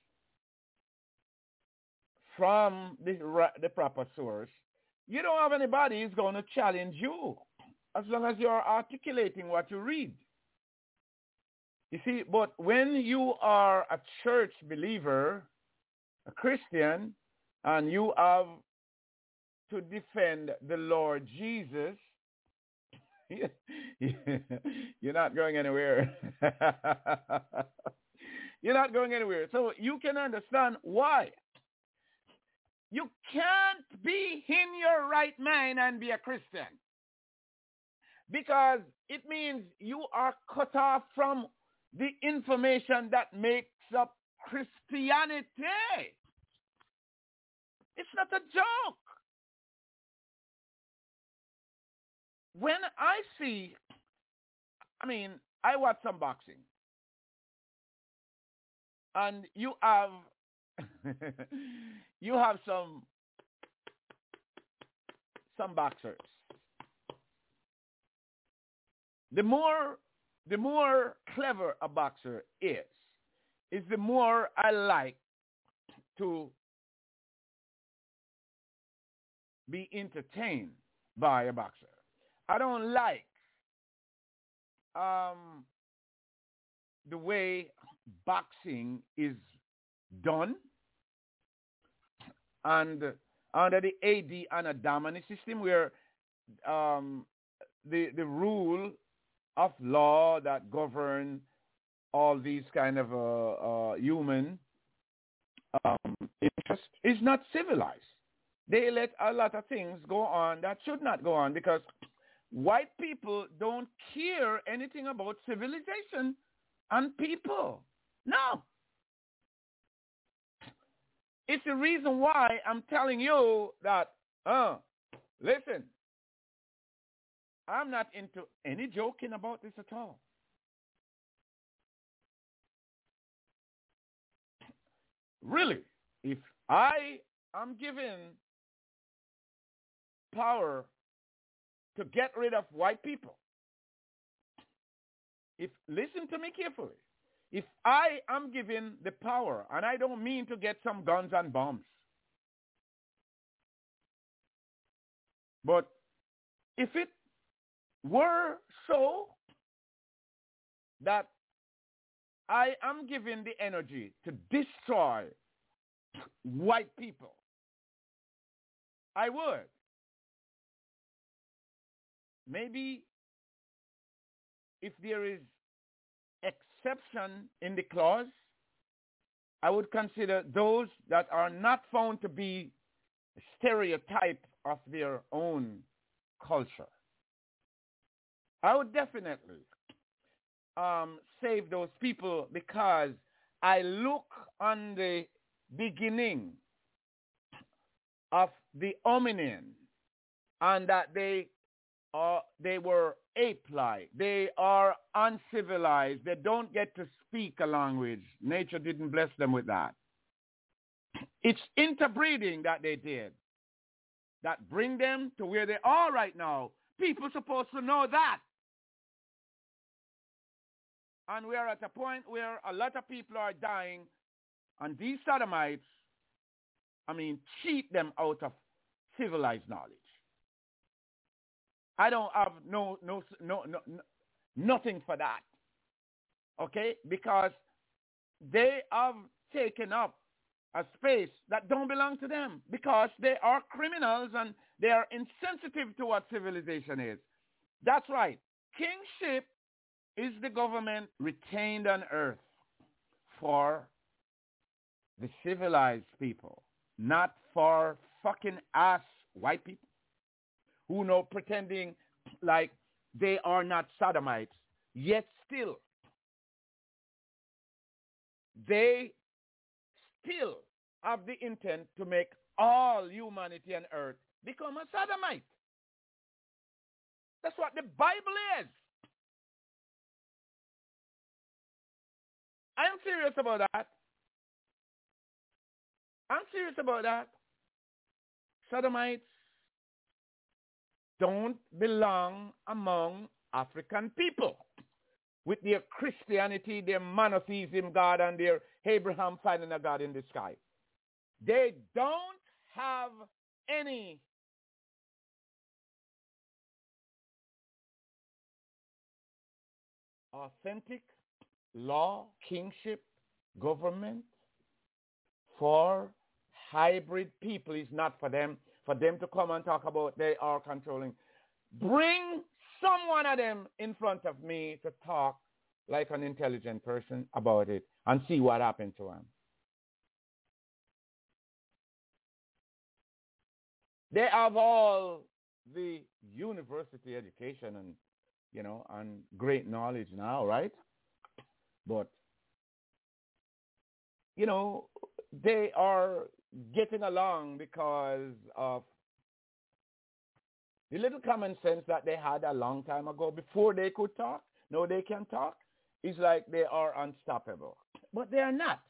Speaker 2: from the, the proper source, you don't have anybody who's going to challenge you as long as you're articulating what you read. You see, but when you are a church believer, a Christian, and you have to defend the Lord Jesus, you're not going anywhere. You're not going anywhere. So you can understand why. You can't be in your right mind and be a Christian, because it means you are cut off from the information that makes up Christianity. It's not a joke. When I see, I mean, I watch some boxing, and you have you have some some boxers. The more the more clever a boxer is, is the more I like to be entertained by a boxer. I don't like um, the way boxing is done, and under the A D and a Domini system, where um, the the rule of law that govern all these kind of uh, uh, human um, interests is not civilized. They let a lot of things go on that should not go on, because white people don't care anything about civilization and people. No. It's the reason why I'm telling you that, uh, listen, I'm not into any joking about this at all. Really, if I am given power to get rid of white people, if listen to me carefully, if I am given the power, and I don't mean to get some guns and bombs, but if it were so that I am giving the energy to destroy white people, I would. Maybe if there is exception in the clause, I would consider those that are not found to be stereotype of their own culture. I would definitely um, save those people, because I look on the beginning of the hominin and that they are they were ape-like. They are uncivilized. They don't get to speak a language. Nature didn't bless them with that. It's interbreeding that they did that bring them to where they are right now. People are supposed to know that. And we are at a point where a lot of people are dying, and these sodomites, I mean, cheat them out of civilized knowledge. I don't have no, no, no, no, no nothing for that, okay? Because they have taken up a space that don't belong to them, because they are criminals and they are insensitive to what civilization is. That's right. Kingship is the government retained on earth for the civilized people, not for fucking ass white people who know pretending like they are not sodomites, yet still they still have the intent to make all humanity on earth become a sodomite. That's what the Bible is. I'm serious about that. I'm serious about that. Sodomites don't belong among African people with their Christianity, their monotheism God, and their Abraham finding a God in the sky. They don't have any authentic law, kingship, government for hybrid people. Is not for them. For them to come and talk about they are controlling. Bring some one of them in front of me to talk like an intelligent person about it and see what happened to him. They have all the university education and, you know, and great knowledge now, right? But, you know, they are getting along because of the little common sense that they had a long time ago before they could talk. No, they can talk. It's like they are unstoppable. But they are not.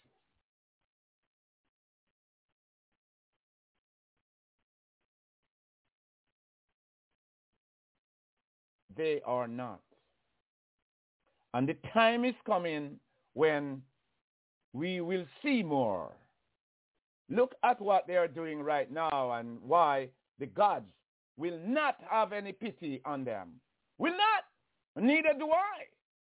Speaker 2: They are not. And the time is coming when we will see more. Look at what they are doing right now and why the gods will not have any pity on them. Will not. Neither do I.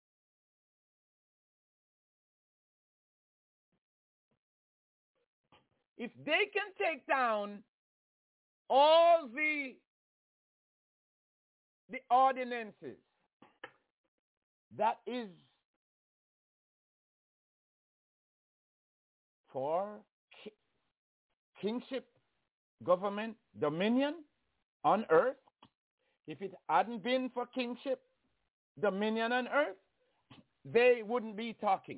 Speaker 2: If they can take down all the, the ordinances that is for ki- kingship, government, dominion on earth, if it hadn't been for kingship, dominion on earth, they wouldn't be talking.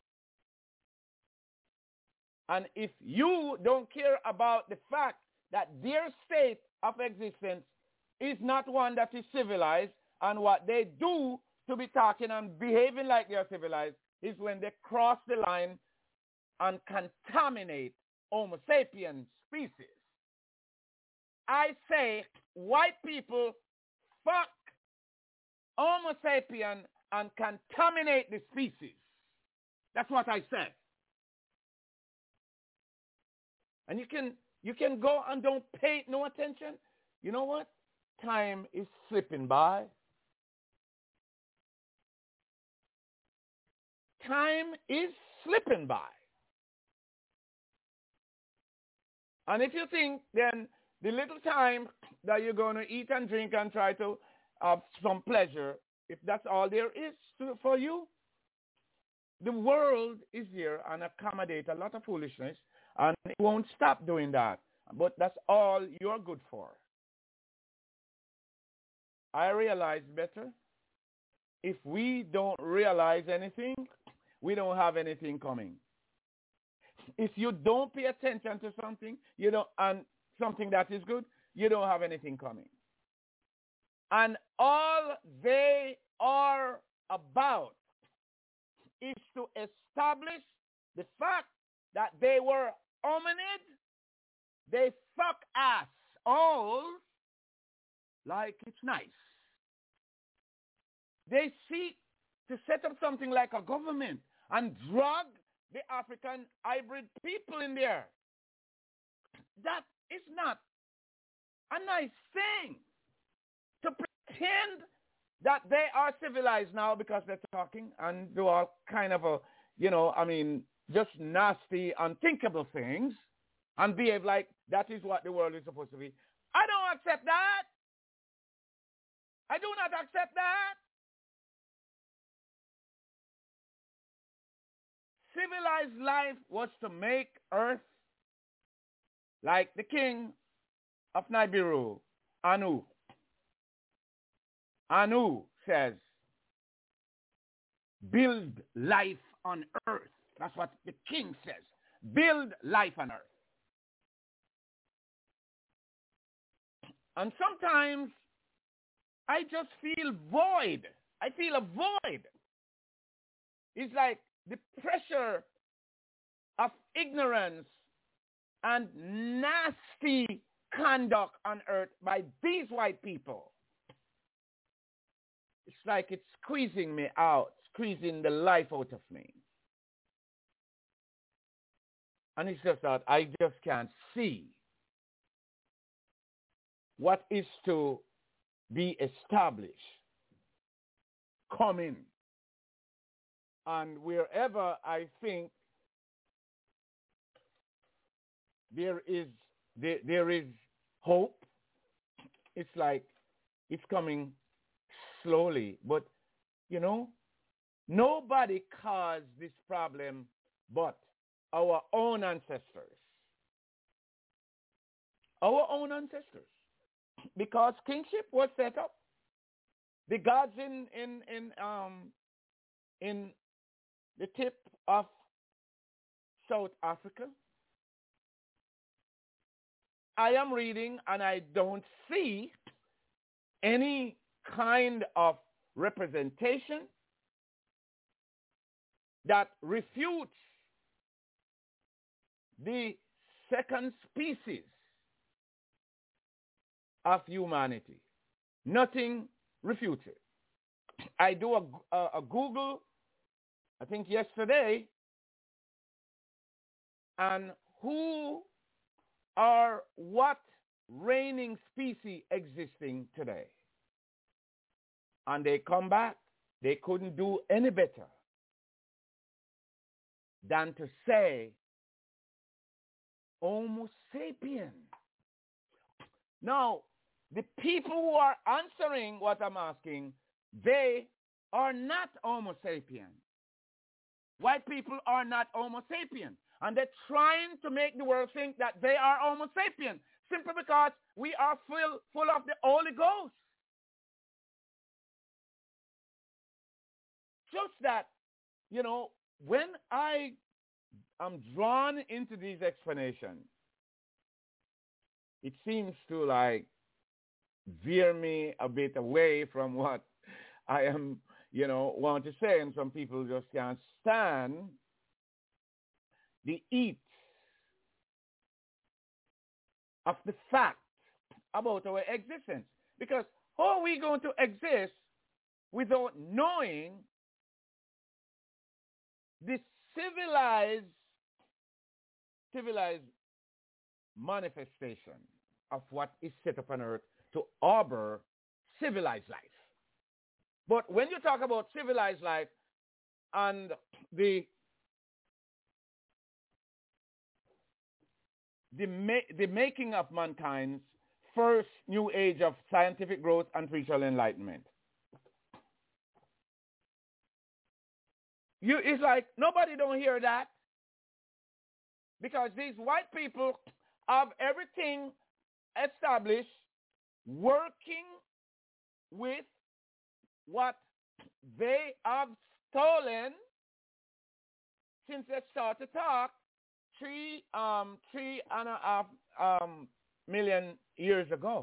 Speaker 2: And if you don't care about the fact that their state of existence is not one that is civilized, and what they do to be talking and behaving like they are civilized is when they cross the line and contaminate Homo sapiens species. I say white people fuck Homo sapien and contaminate the species. That's what I said. And you can you can go and don't pay no attention. You know what? Time is slipping by. time is slipping by. And if you think then the little time that you're going to eat and drink and try to have some pleasure, if that's all there is to, for you, the world is here and accommodate a lot of foolishness, and it won't stop doing that. But that's all you're good for. I realize better. If we don't realize anything, we don't have anything coming. If you don't pay attention to something, you don't, and something that is good, you don't have anything coming. And all they are about is to establish the fact that they were hominid. They fuck ass all like it's nice. They seek to set up something like a government and drug the African hybrid people in there. That is not a nice thing. To pretend that they are civilized now because they're talking and do all kind of a, you know, I mean, just nasty, unthinkable things and behave like that is what the world is supposed to be. I don't accept that. I do not accept that. Civilized life was to make earth like the king of Nibiru, Anu. Anu says, build life on earth. That's what the king says. Build life on earth. And sometimes I just feel void. I feel a void. It's like the pressure of ignorance and nasty conduct on earth by these white people. It's like it's squeezing me out, squeezing the life out of me. And it's just that I just can't see what is to be established, coming. And wherever I think there is there, there is hope, it's like it's coming slowly. But, you know, nobody caused this problem but our own ancestors. Our own ancestors. Because kingship was set up. The gods in in in um in the tip of South Africa. I am reading and I don't see any kind of representation that refutes the second species of humanity. Nothing refutes it. I do a, a, a Google, I think yesterday, and who are what reigning species existing today? And they come back, they couldn't do any better than to say Homo sapien. Now, the people who are answering what I'm asking, they are not Homo sapien. White people are not Homo sapien. And they're trying to make the world think that they are Homo sapien simply because we are full, full of the Holy Ghost. Just that, you know, when I am drawn into these explanations, it seems to like veer me a bit away from what I am, you know, want to say. And some people just can't stand the heat of the fact about our existence. Because how are we going to exist without knowing the civilized, civilized manifestation of what is set up on earth to harbor civilized life? But when you talk about civilized life, and the the, ma- the making of mankind's first new age of scientific growth and spiritual enlightenment. You, it's like nobody don't hear that because these white people have everything established, working with what they have stolen since they started to talk three um three and a half um million years ago.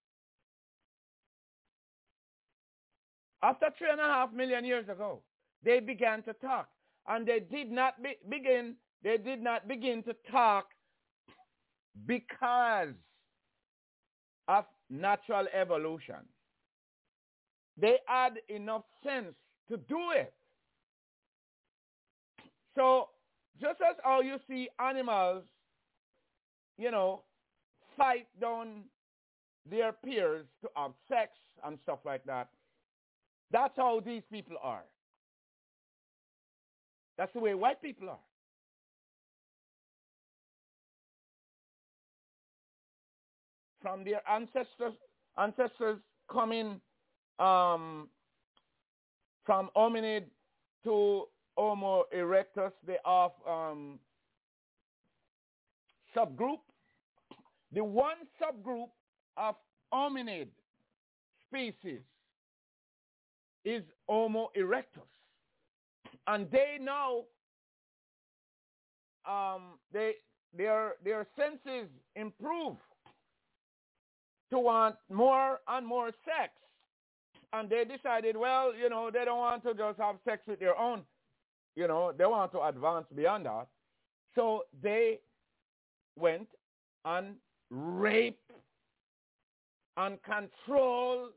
Speaker 2: After three and a half million years ago, they began to talk, and they did not be, begin. They did not begin to talk because of natural evolution. They had enough sense to do it. So just as how you see animals, you know, fight down their peers to have sex and stuff like that, that's how these people are. That's the way white people are. From their ancestors, ancestors coming um, from hominid to Homo erectus, they have um, subgroup. The one subgroup of hominid species is Homo erectus. And they now, um, they, their, their senses improve to want more and more sex. And they decided, well, you know, they don't want to just have sex with their own. You know, they want to advance beyond that. So they went and raped and controlled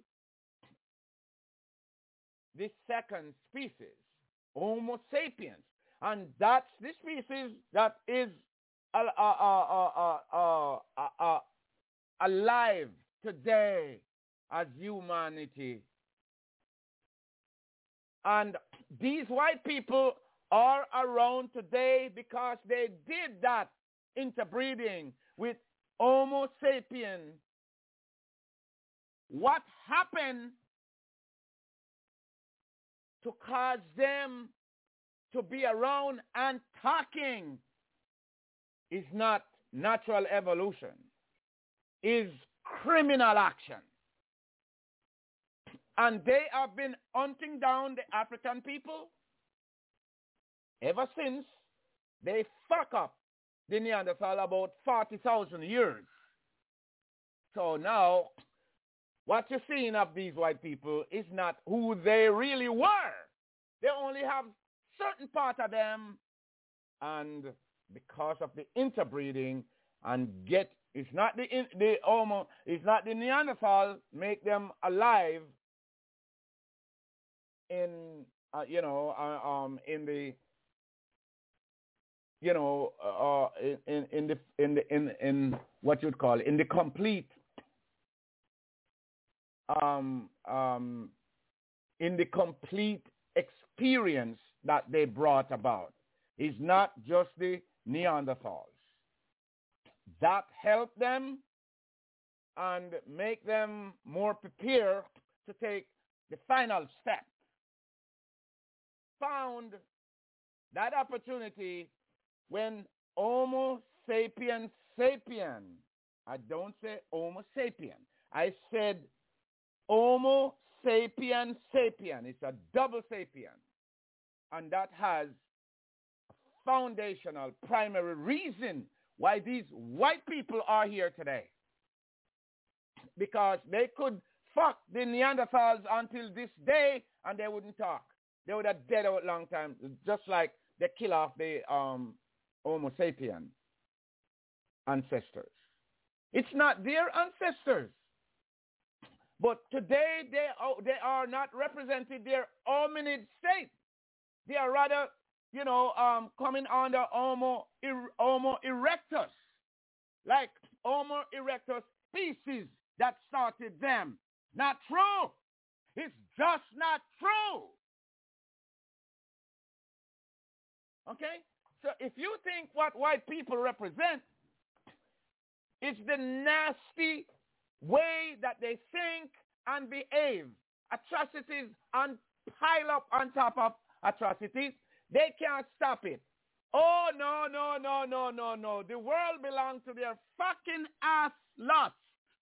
Speaker 2: the second species, Homo sapiens. And that's the species that is uh, uh, uh, uh, uh, uh, uh, alive today as humanity. And these white people are around today because they did that interbreeding with Homo sapiens. What happened to cause them to be around and talking is not natural evolution, is criminal action. And they have been hunting down the African people ever since they fuck up the Neanderthal about forty thousand years. So now, what you're seeing of these white people is not who they really were. They only have certain part of them, and because of the interbreeding and get, it's not the the Homo, it's not the Neanderthal make them alive in uh, you know uh, um in the you know uh, in in the in the in in what you'd call in the complete um um in the complete experience that they brought about. Is not just the Neanderthals that helped them and make them more prepared to take the final step. Found that opportunity when Homo sapiens sapien, I don't say Homo sapien, I said Homo sapien sapien. It's a double sapien. And that has a foundational primary reason why these white people are here today. Because they could fuck the Neanderthals until this day and they wouldn't talk. They would have dead out a long time, just like they kill off the um, Homo sapien ancestors. It's not their ancestors. But today they are, they are not representing their hominid state. They are rather, you know, um, coming under Homo, Homo erectus, like Homo erectus species that started them. Not true. It's just not true. Okay? So if you think what white people represent is the nasty way that they think and behave, atrocities and pile up on top of atrocities, they can't stop it. Oh, no, no, no, no, no, no. The world belongs to their fucking ass lots.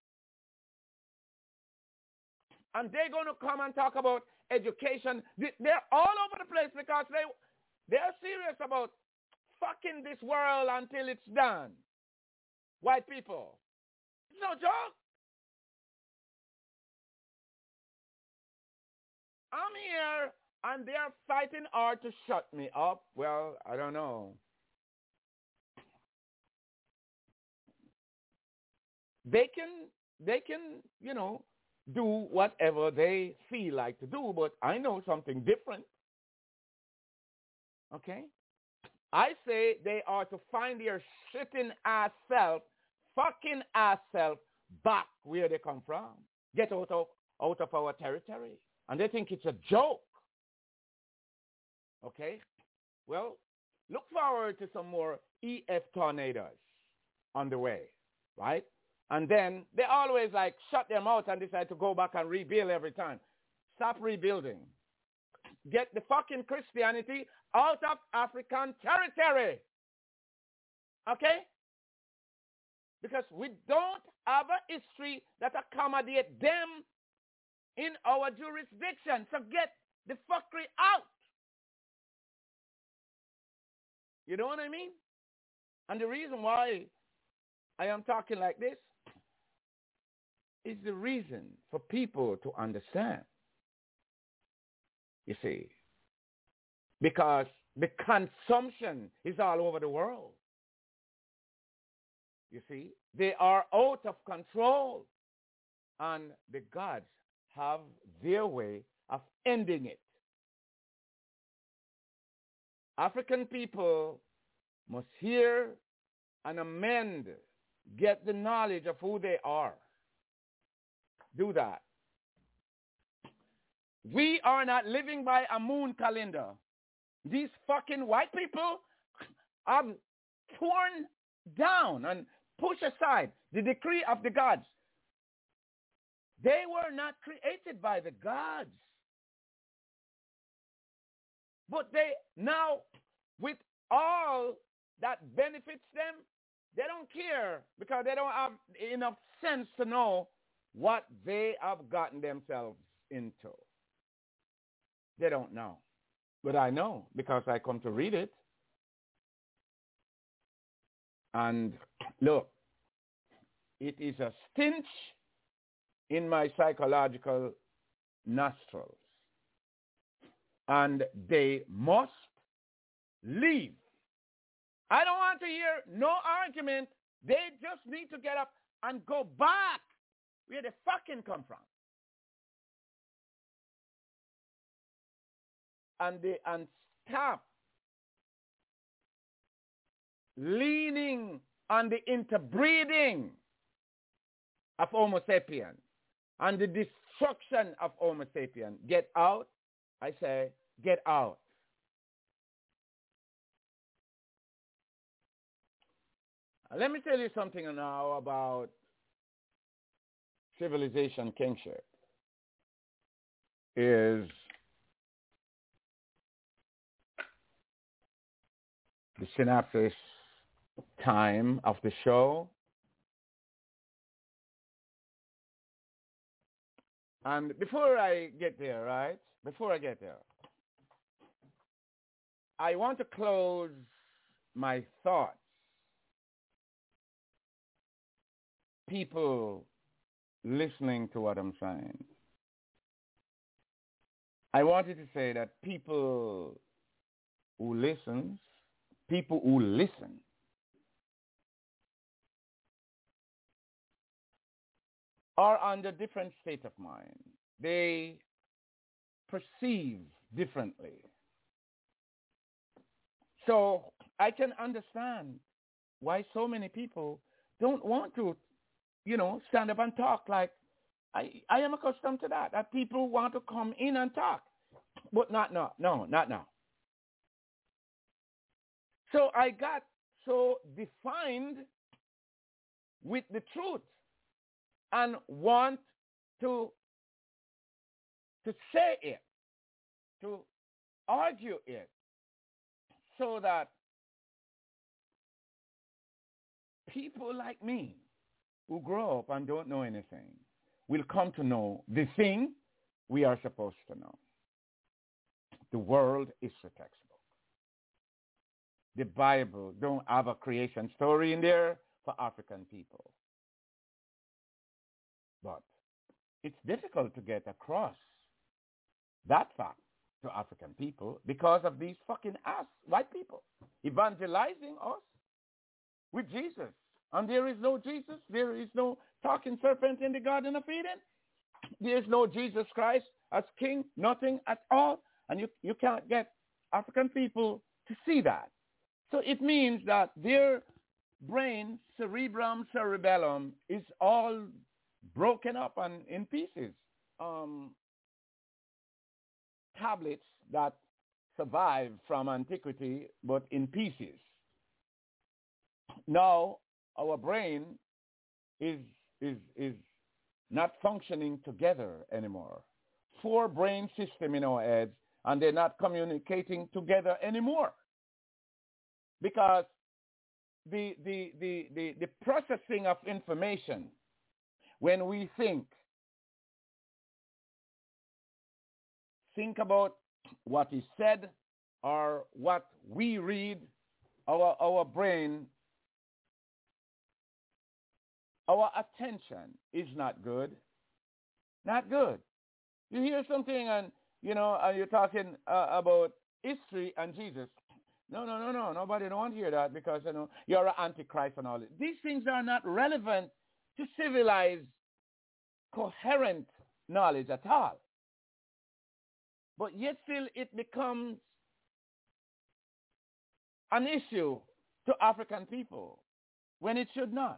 Speaker 2: And they're going to come and talk about education. They're all over the place because they, they're serious about fucking this world until it's done. White people. It's no joke. I'm here and they're fighting hard to shut me up. Well, I don't know. They can, they can, you know, do whatever they feel like to do, but I know something different. Okay? I say they are to find their shitting ass self, fucking ass self, back where they come from. Get out of, out of our territory. And they think it's a joke. Okay? Well, look forward to some more E F tornadoes on the way, right? And then they always like shut their mouth and decide to go back and rebuild every time. Stop rebuilding. Get the fucking Christianity out of African territory. Okay? Because we don't have a history that accommodates them in our jurisdiction. So get the fuckery out. You know what I mean? And the reason why I am talking like this is the reason for people to understand. You see, because the consumption is all over the world. You see, they are out of control, and the gods have their way of ending it. African people must hear and amend, get the knowledge of who they are. Do that. We are not living by a moon calendar. These fucking white people have torn down and pushed aside the decree of the gods. They were not created by the gods. But they now, with all that benefits them, they don't care because they don't have enough sense to know what they have gotten themselves into. They don't know. But I know because I come to read it. And look, it is a stench in my psychological nostrils. And they must leave. I don't want to hear no argument. They just need to get up and go back where they fucking come from. And they and stop leaning on the interbreeding of Homo sapiens and the destruction of Homo sapiens. Get out. I say, get out. Let me tell you something now about civilization kingship. Is the synopsis time of the show. And before I get there, right? Before I get there, I want to close my thoughts. People listening to what I'm saying. I wanted to say that people who listens, people who listen, are under different state of mind. They perceive differently. So I can understand why so many people don't want to, you know, stand up and talk like I, I am accustomed to that, that people want to come in and talk, but not now. No, not now. So I got so defined with the truth and want to to say it, to argue it, so that people like me who grow up and don't know anything will come to know the thing we are supposed to know. The world is a textbook. The Bible don't have a creation story in there for African people. But it's difficult to get across that fact to African people because of these fucking ass white people evangelizing us with Jesus. And there is no Jesus. There is no talking serpent in the Garden of Eden. There is no Jesus Christ as king, nothing at all. And you, you can't get African people to see that. So it means that their brain, cerebrum, cerebellum, is all broken up and in pieces. Um, tablets that survive from antiquity, but in pieces. Now, our brain is, is, is not functioning together anymore. Four brain systems in our heads, and they're not communicating together anymore. Because the, the, the, the, the processing of information, when we think, think about what is said or what we read, our, our brain, our attention is not good. Not good. You hear something and, you know, and you're talking uh, about history and Jesus. No, no, no, no. Nobody don't want to hear that because, you know, you're an antichrist and all this. These things are not relevant to civilized, coherent knowledge at all. But yet still it becomes an issue to African people when it should not.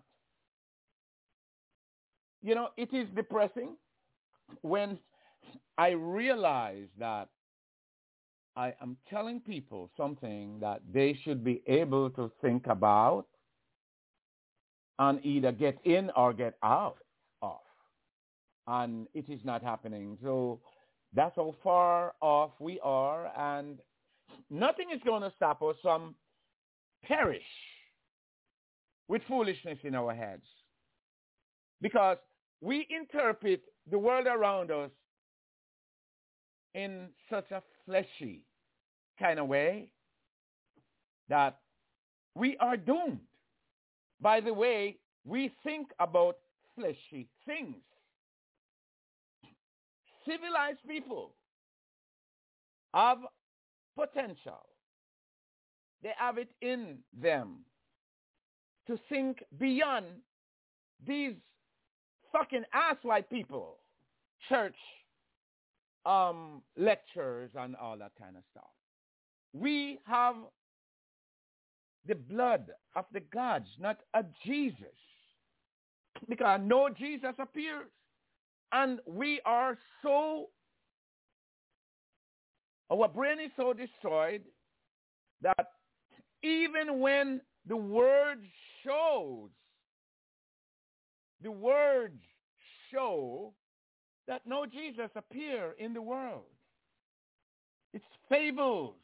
Speaker 2: You know, it is depressing when I realize that I am telling people something that they should be able to think about and either get in or get out of. And it is not happening. So that's how far off we are, and nothing is going to stop us from perish with foolishness in our heads. Because we interpret the world around us in such a fleshy kind of way that we are doomed by the way we think about fleshy things. Civilized people have potential. They have it in them to think beyond these fucking asswhite people, church um, lectures and all that kind of stuff. We have the blood of the gods, not a Jesus. Because no Jesus appears. And we are so, our brain is so destroyed that even when the word shows, the words show that no Jesus appear in the world. It's fables.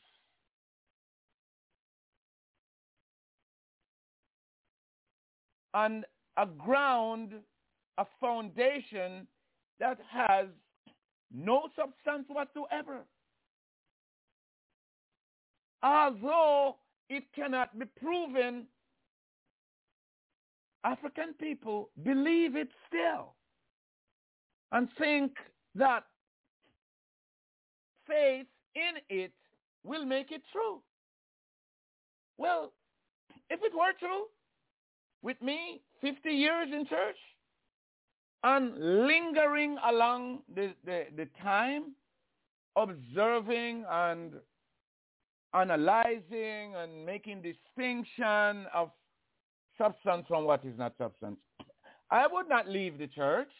Speaker 2: And a ground, a foundation that has no substance whatsoever. Although it cannot be proven, African people believe it still and think that faith in it will make it true. Well, if it were true, with me, fifty years in church, and lingering along the, the, the time, observing and analyzing and making distinction of substance from what is not substance, I would not leave the church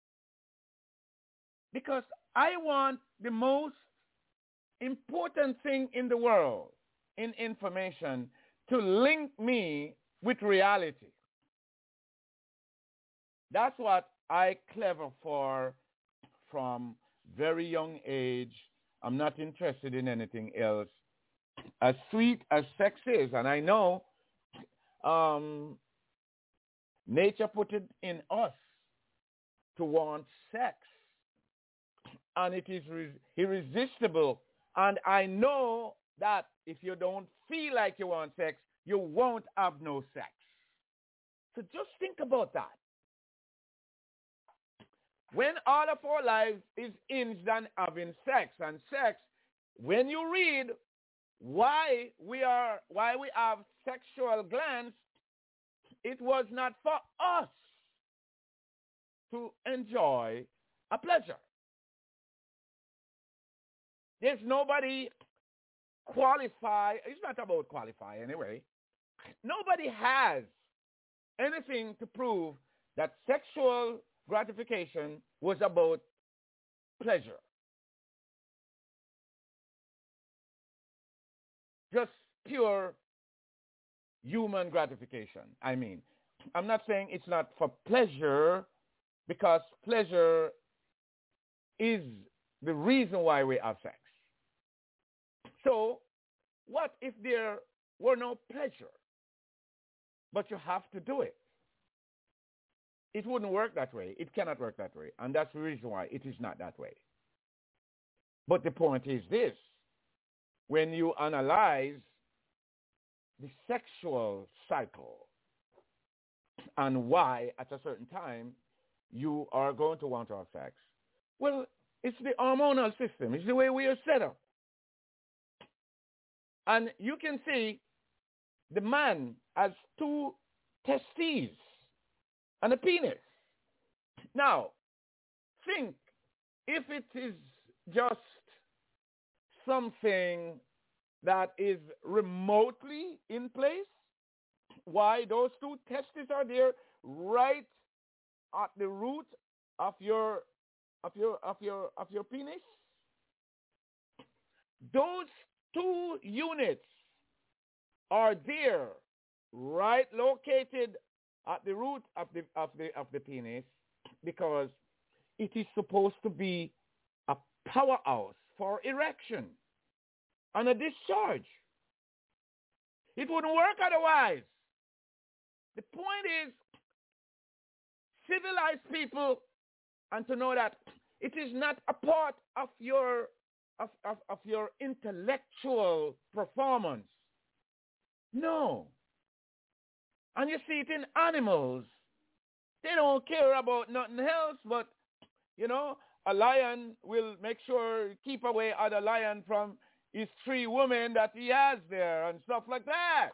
Speaker 2: because I want the most important thing in the world, in information, to link me with reality. That's what I clever for from very young age. I'm not interested in anything else. As sweet as sex is, and I know um, nature put it in us to want sex, and it is re- irresistible. And I know that if you don't feel like you want sex, you won't have no sex. So just think about that. When all of our lives is hinged on having sex, and sex, when you read why we are, why we have sexual glands, it was not for us to enjoy a pleasure. There's nobody qualify. It's not about qualify anyway. Nobody has anything to prove that sexual gratification was about pleasure. Just pure human gratification. I mean, I'm not saying it's not for pleasure, because pleasure is the reason why we have sex. So, what if there were no pleasure, but you have to do it? It wouldn't work that way. It cannot work that way. And that's the reason why it is not that way. But the point is this. When you analyze the sexual cycle and why at a certain time you are going to want to have sex, well, it's the hormonal system. It's the way we are set up. And you can see the man has two testes and a penis. Now, think if it is just something that is remotely in place, why those two testes are there right at the root of your of your of your of your penis. Those two units are there, right located at the root of the of the of the penis, because it is supposed to be a powerhouse for erection and a discharge. It wouldn't work otherwise. The point is, civilized people, and to know that it is not a part of your of, of, of your intellectual performance. No. And you see it in animals. They don't care about nothing else, but, you know, a lion will make sure keep away other lion from his three women that he has there and stuff like that.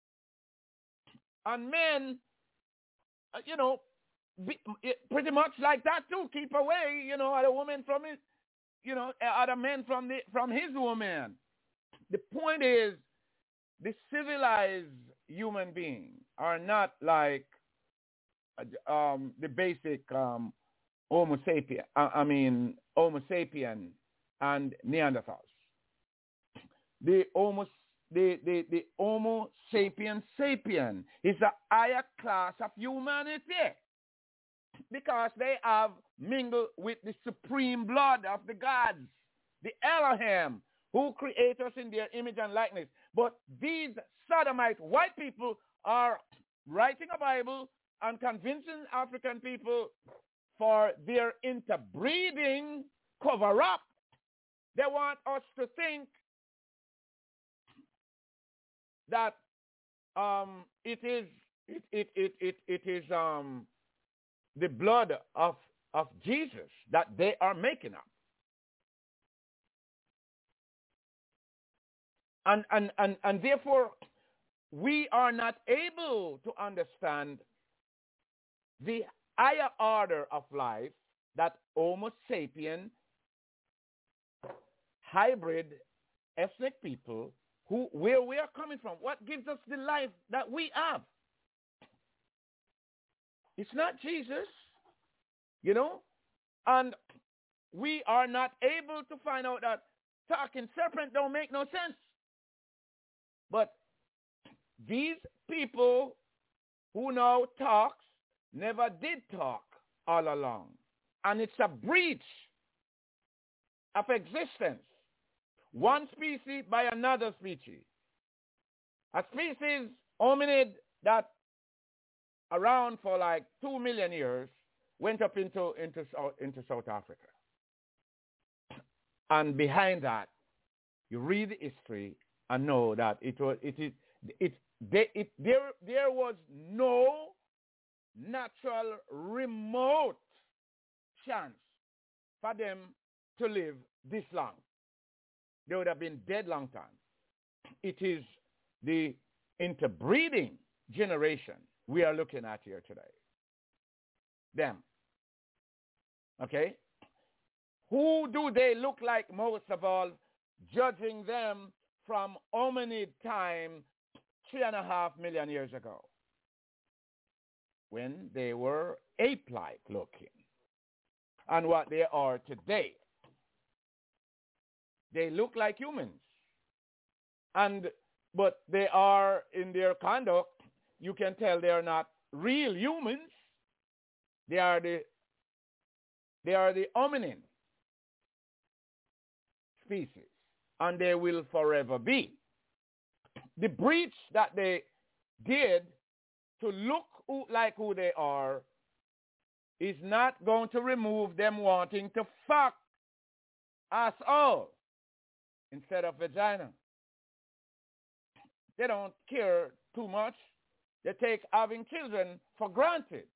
Speaker 2: And men, uh, you know, be, pretty much like that too. Keep away, you know, other women from his, you know, other men from the from his woman. The point is, the civilized human beings are not like uh, um, the basic um, Homo sapien. Uh, I mean, Homo sapien and Neanderthals. The Homo, the, the, the Homo sapien sapien is a higher class of humanity, because they have mingled with the supreme blood of the gods, the Elohim, who create us in their image and likeness. But these sodomite white people are writing a Bible and convincing African people for their interbreeding cover-up. They want us to think that um, it is it it it it, it is um, the blood of of Jesus that they are making up. And, and, and, and therefore, we are not able to understand the higher order of life that Homo sapien, hybrid ethnic people, who where we are coming from, what gives us the life that we have. It's not Jesus, you know, and we are not able to find out that talking serpent don't make no sense. But these people who now talks never did talk all along. And it's a breach of existence. One species by another species. A species, hominid, that around for like two million years went up into, into, into South Africa. And behind that, you read the history and know that it was, it is, it, they, it, there, there was no natural remote chance for them to live this long. They would have been dead long time. It is the interbreeding generation we are looking at here today. Them. Okay? Who do they look like most of all, judging them from hominid time three and a half million years ago, when they were ape-like looking, and what they are today? They look like humans. And but they are, in their conduct, you can tell they are not real humans. They are the they are the hominin species, and they will forever be. The breach that they did to look who, like who they are is not going to remove them wanting to fuck us all instead of vagina. They don't care too much. They take having children for granted.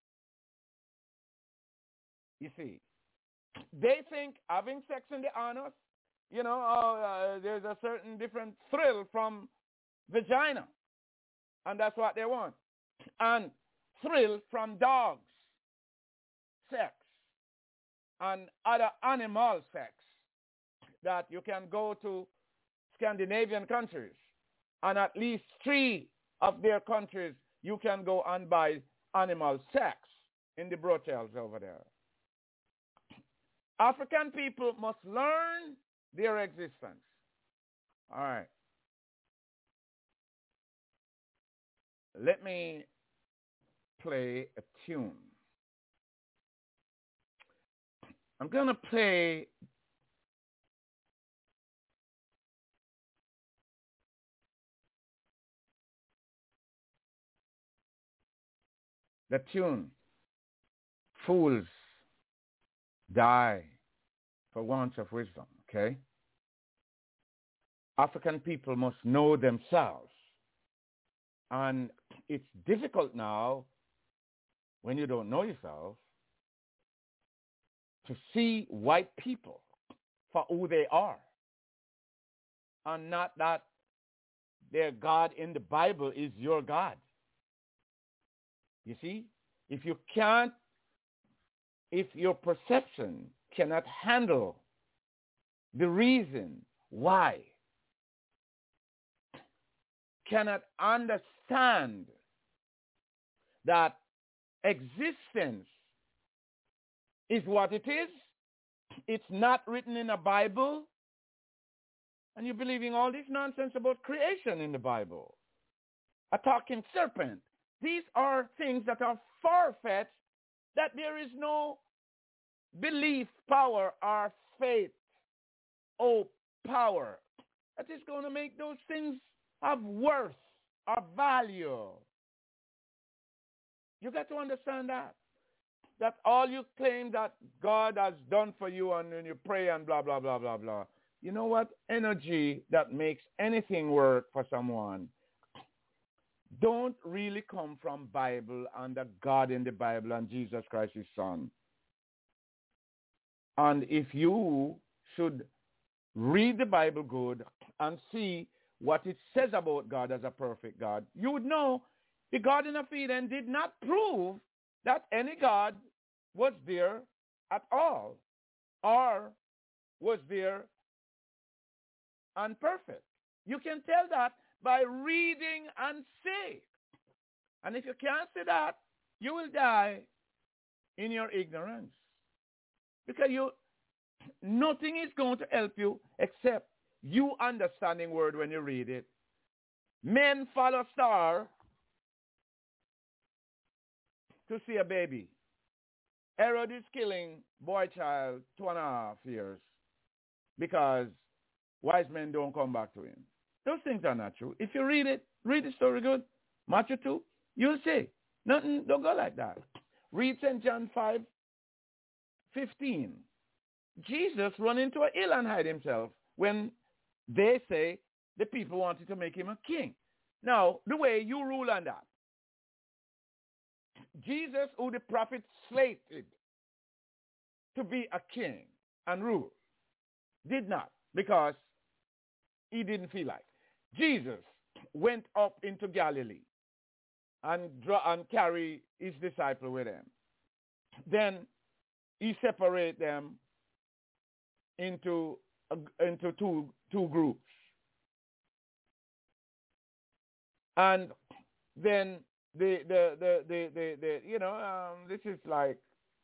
Speaker 2: You see, they think having sex in the anus, you know, oh, uh, there's a certain different thrill from vagina. And that's what they want. And thrill from dogs, sex, and other animal sex, that you can go to Scandinavian countries, and at least three of their countries you can go and buy animal sex in the brothels over there. African people must learn their existence. All right. Let me play a tune. I'm going to play the tune, Fools Die for Want of Wisdom, okay? African people must know themselves. And it's difficult now, when you don't know yourself, to see white people for who they are. And not that their God in the Bible is your God. You see? If you can't, if your perception cannot handle the reason why, cannot understand that existence is what it is, it's not written in a Bible, and you're believing all this nonsense about creation in the Bible, a talking serpent. These are things that are far-fetched, that there is no belief power or faith or power that is going to make those things have worth or value. You got to understand that. That all you claim that God has done for you, and then you pray and blah, blah, blah, blah, blah. You know what? Energy that makes anything work for someone don't really come from Bible and the God in the Bible and Jesus Christ, his son. And if you should read the Bible good and see what it says about God as a perfect God, you would know the Garden of Eden did not prove that any God was there at all or was there and perfect. You can tell that by reading and see. And if you can't see that, you will die in your ignorance. Because you, nothing is going to help you except you understanding word when you read it Men follow star to see a baby. Herod is killing boy child two and a half years because wise men don't come back to him. Those things are not true. If you read it, read the story good, Matthew two, you'll see. Nothing, don't go like that. Read Saint John five fifteen. Jesus run into a hill and hide himself when they say the people wanted to make him a king. Now, the way you rule on that, Jesus, who the prophet slated to be a king and rule, did not, because he didn't feel like. Jesus went up into Galilee and draw and carry his disciple with him. Then he separate them into uh, into two two groups, and then the the the the the, the you know um, this is like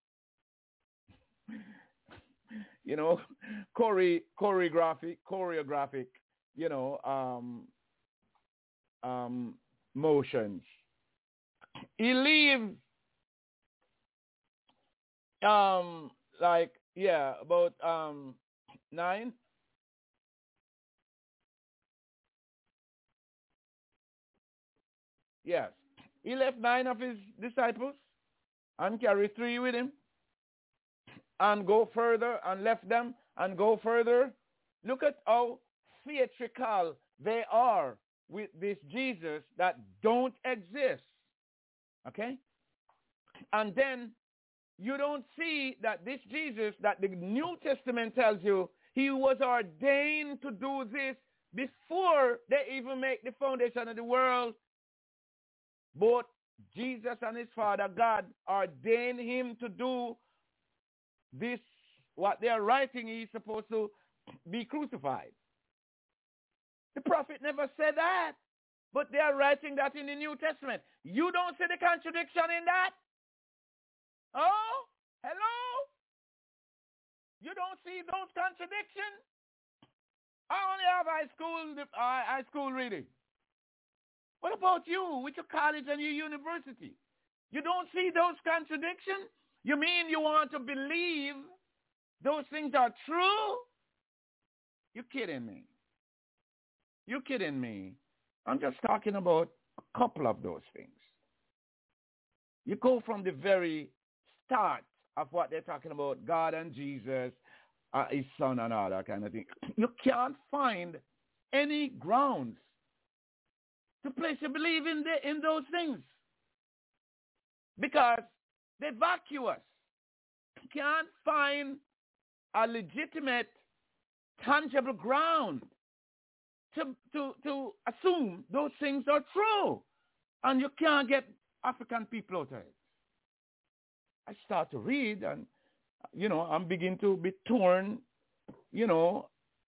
Speaker 2: you know chore choreographic choreographic you know um um motions. He leaves um like yeah about um nine yes he left nine of his disciples and carried three with him and go further and left them and go further. Look at how theatrical they are with this Jesus that don't exist. Okay? And then you don't see that this Jesus that the New Testament tells you he was ordained to do this before they even make the foundation of the world. Both Jesus and his Father God ordained him to do this, what they are writing, he's supposed to be crucified. The prophet never said that, but they are writing that in the New Testament. You don't see the contradiction in that? Oh, hello? You don't see those contradictions? I only have high school, uh, high school reading. What about you with your college and your university? You don't see those contradictions? You mean you want to believe those things are true? You're kidding me. You're kidding me. I'm just talking about a couple of those things. You go from the very start of what they're talking about, God and Jesus, uh, his son and all that kind of thing. You can't find any grounds to place your belief in, the, in those things because they're vacuous. You can't find a legitimate, tangible ground to, to, to assume those things are true. And you can't get African people out of it. I start to read and, you know, I'm beginning to be torn, you know,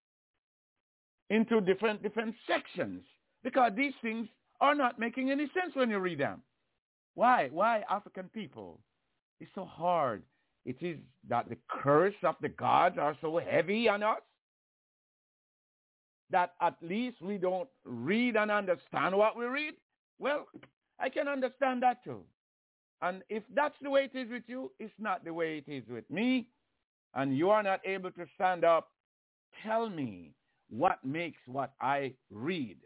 Speaker 2: into different different sections because these things are not making any sense when you read them. Why? Why African people? It's so hard. It is that the curse of the gods are so heavy on us that at least we don't read and understand what we read. Well, I can understand that too. And if that's the way it is with you, it's not the way it is with me. And you are not able to stand up, tell me what makes what I read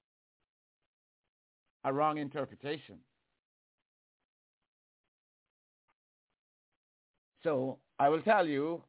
Speaker 2: a wrong interpretation. So I will tell you,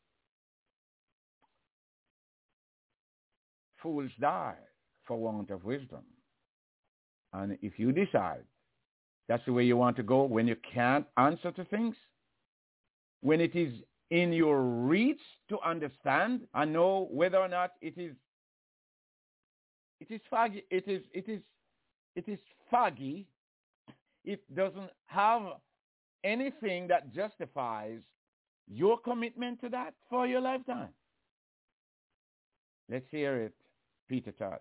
Speaker 2: fools die for want of wisdom. And if you decide that's the way you want to go, when you can't answer to things, when it is in your reach to understand and know whether or not it is, it is foggy, it is, it is, it is foggy, it doesn't have anything that justifies your commitment to that for your lifetime. Let's hear it, Peter Tosh.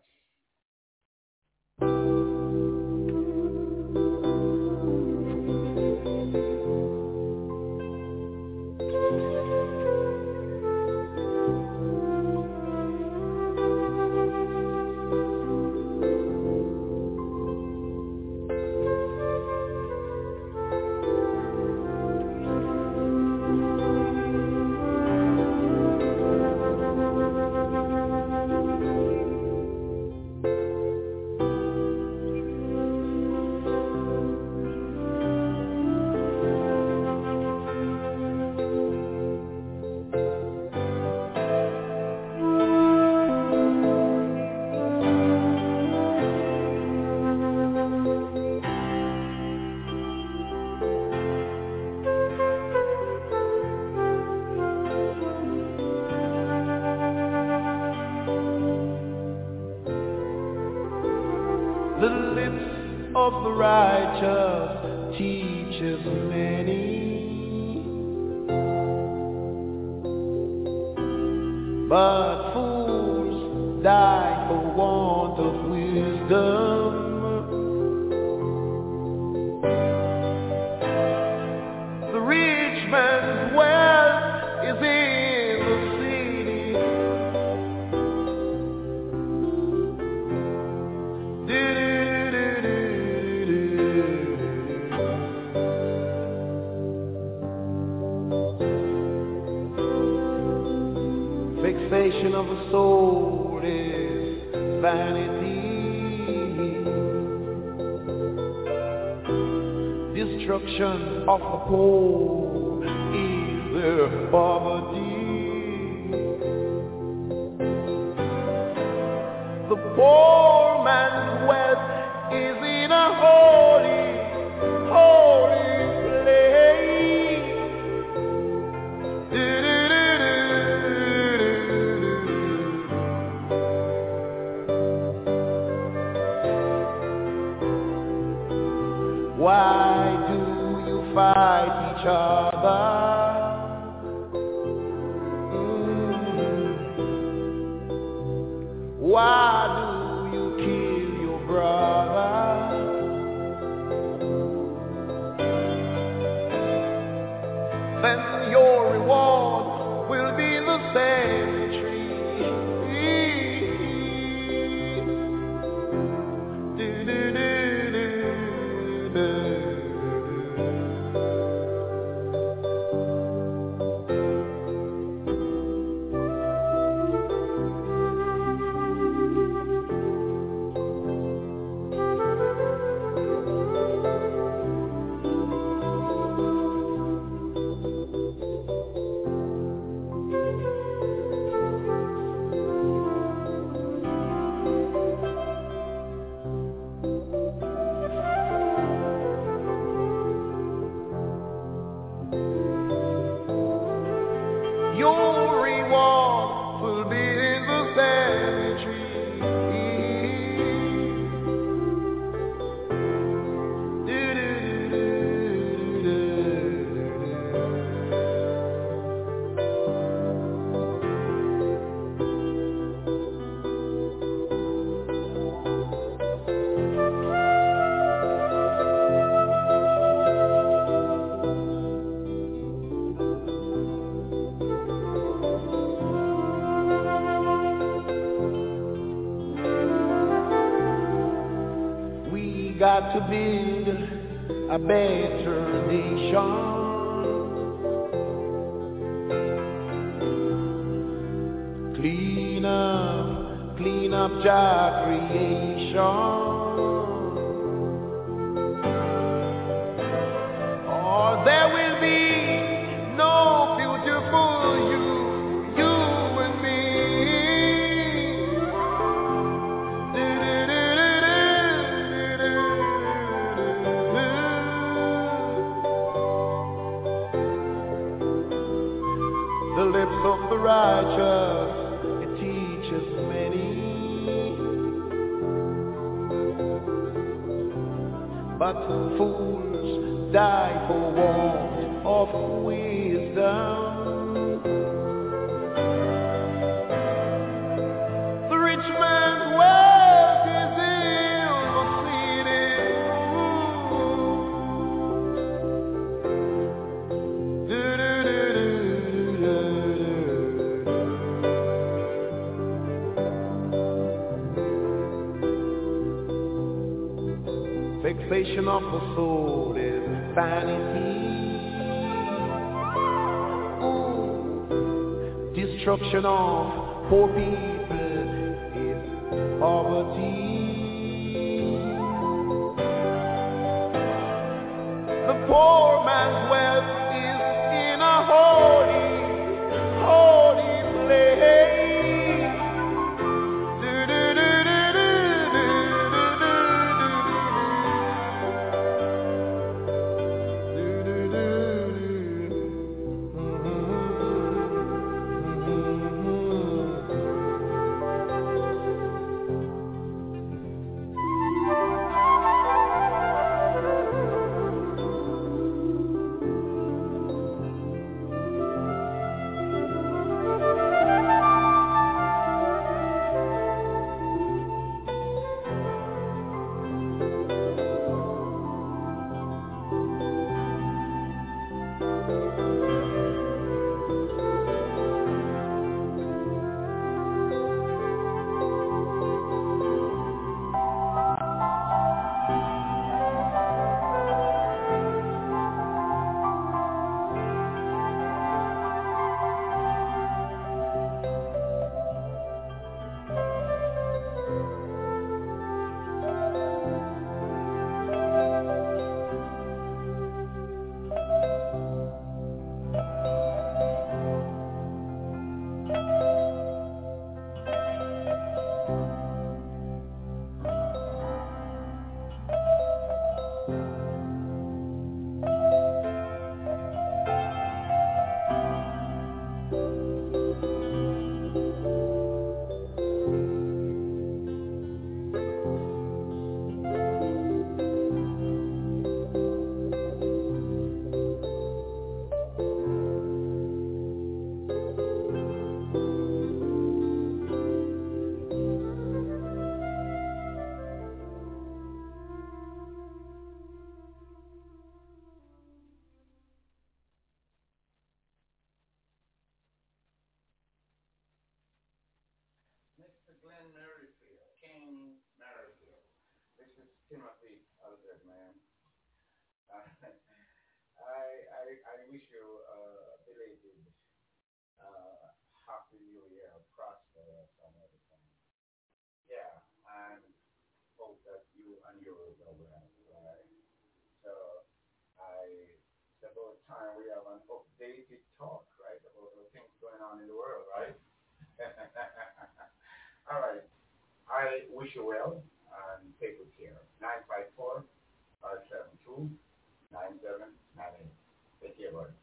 Speaker 3: lips of the righteous teaches many, but fools die for want of wisdom. The rich man's wealth is in the city. Fixation of the soul is vanity. Destruction of the poor is their poverty. The poor man's wealth is in a holy, holy place. Why do you fight each other? Mm. Why do you kill your brother? Then your reward will be the cemetery. Your reward will be in the cemetery. Got to build a better nation. Clean up, clean up Jah creation. Or there will be no beautiful you, you and me. The lips of the righteous, it teaches many, but fools die for want of wisdom. The rich man's wealth is in the Fixation of the soul is vanity. Ooh. Destruction of poor people is poverty. The poor man's wealth is in a holy, holy place.
Speaker 2: Glenn Merrifield, King Merrifield. This is Timothy Albert, man. Uh, I, I I wish you a uh, belated uh, happy New Year, prosperous and everything. Yeah, and hope that you and yours are well, right? So I it's about time we have an updated talk, right, about the things going on in the world, right? All right. I wish you well and take good care. nine five four, five seven two, nine seven nine eight. Take care, buddy.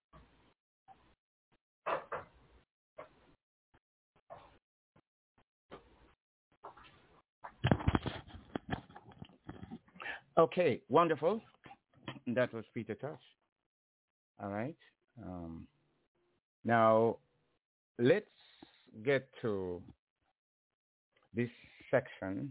Speaker 2: Okay, wonderful. That was Peter Tosh. All right. Um, now, let's get to this section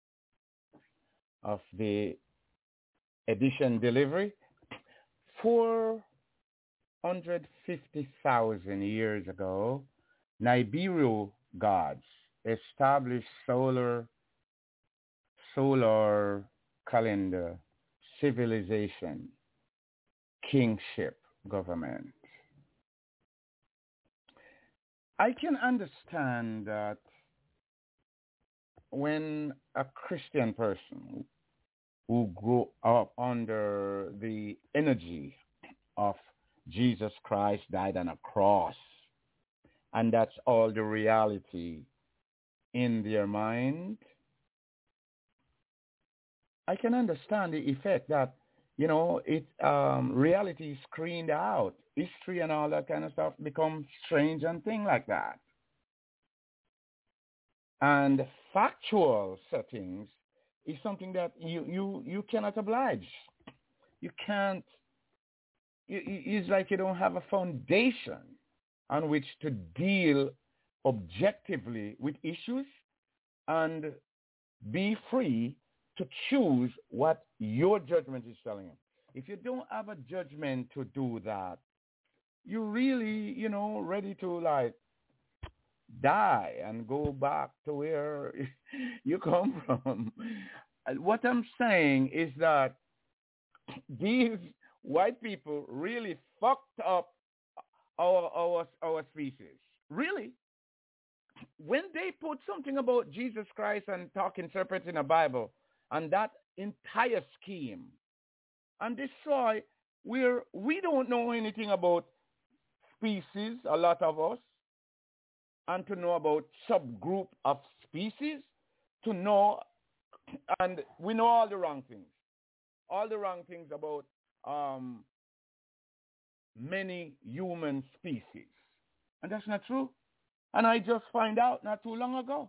Speaker 2: of the edition delivery. four hundred fifty thousand years ago, Nibiru gods established solar solar calendar, civilization, kingship, government. I can understand that when a Christian person who grew up under the energy of Jesus Christ died on a cross, and that's all the reality in their mind, I can understand the effect that, you know, it um, reality is screened out. History and all that kind of stuff becomes strange and things like that. And factual settings is something that you, you, you cannot oblige. You can't, you, it's like you don't have a foundation on which to deal objectively with issues and be free to choose what your judgment is telling you. If you don't have a judgment to do that, you're really, you know, ready to like die and go back to where you come from. What I'm saying is that these white people really fucked up our our our species. Really. When they put something about Jesus Christ and talking serpents in the Bible and that entire scheme and destroy where we don't know anything about species, a lot of us, and to know about subgroup of species, to know, and we know all the wrong things, all the wrong things about um, many human species. And that's not true. And I just find out not too long ago.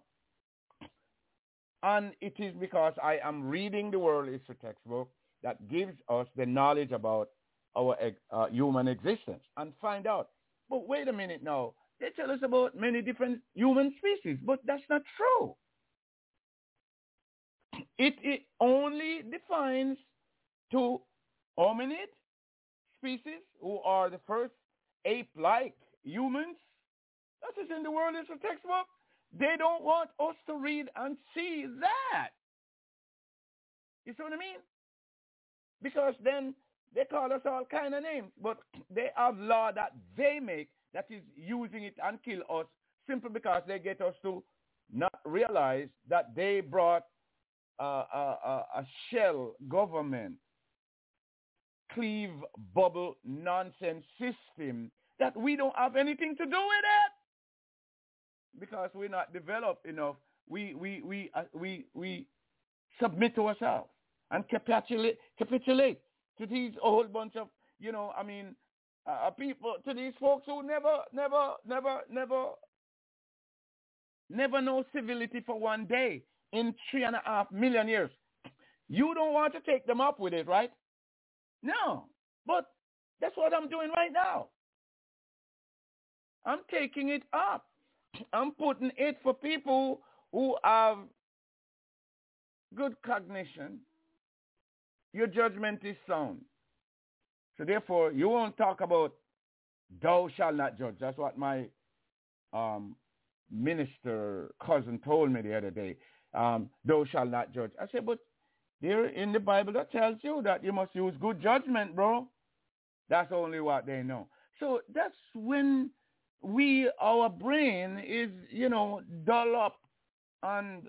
Speaker 2: And it is because I am reading the World History textbook that gives us the knowledge about our uh, human existence and find out. But wait a minute now. They tell us about many different human species, but that's not true. It, it only defines two hominid species who are the first ape-like humans. That is in the World History textbook. They don't want us to read and see that. You see what I mean? Because then they call us all kind of names, but they have law that they make that is using it and kill us simply because they get us to not realize that they brought uh, a, a, a shell government, cleave bubble nonsense system that we don't have anything to do with it because we're not developed enough. We we we uh, we we submit to ourselves and capitulate capitulate to these whole bunch of, you know, I mean, uh, people, to these folks who never, never, never, never, never know civility for one day in three and a half million years. You don't want to take them up with it, right? No, but that's what I'm doing right now. I'm taking it up. I'm putting it for people who have good cognition. Your judgment is sound. So therefore, you won't talk about thou shalt not judge. That's what my um, minister cousin told me the other day, um, thou shalt not judge. I said, but there in the Bible that tells you that you must use good judgment, bro. That's only what they know. So that's when we, our brain is, you know, dull up, and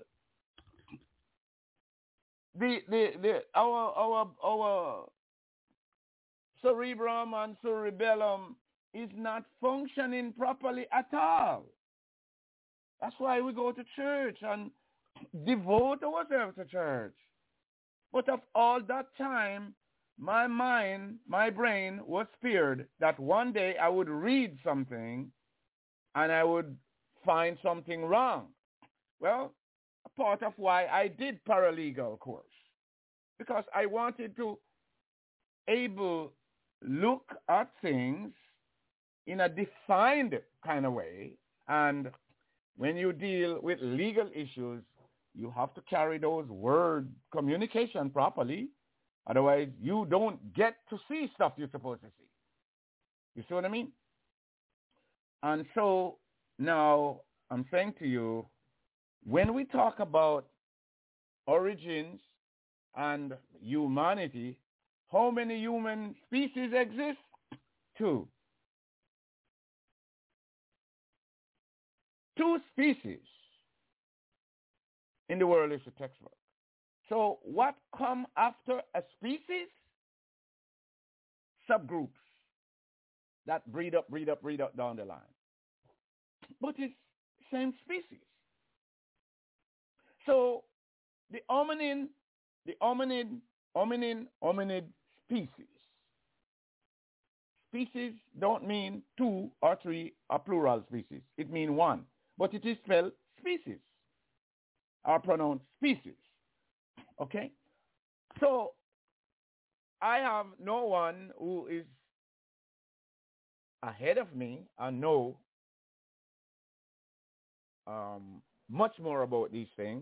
Speaker 2: the the the our our our cerebrum and cerebellum is not functioning properly at all. That's why we go to church and devote ourselves to church. But of all that time, my mind, my brain was spared that one day I would read something and I would find something wrong. Well, a part of why I did paralegal course, because I wanted to able look at things in a defined kind of way. And when you deal with legal issues, you have to carry those word communication properly. Otherwise, you don't get to see stuff you're supposed to see. You see what I mean? And so now I'm saying to you, when we talk about origins and humanity, how many human species exist? Two. Two species in the world is a textbook. So what come after a species? Subgroups that breed up, breed up, breed up down the line. But it's same species. So the hominin, the hominid, hominin, hominid species. Species don't mean two or three or plural species. It means one. But it is spelled species, or pronounced species. Okay? So I have no one who is ahead of me and know um, much more about these things.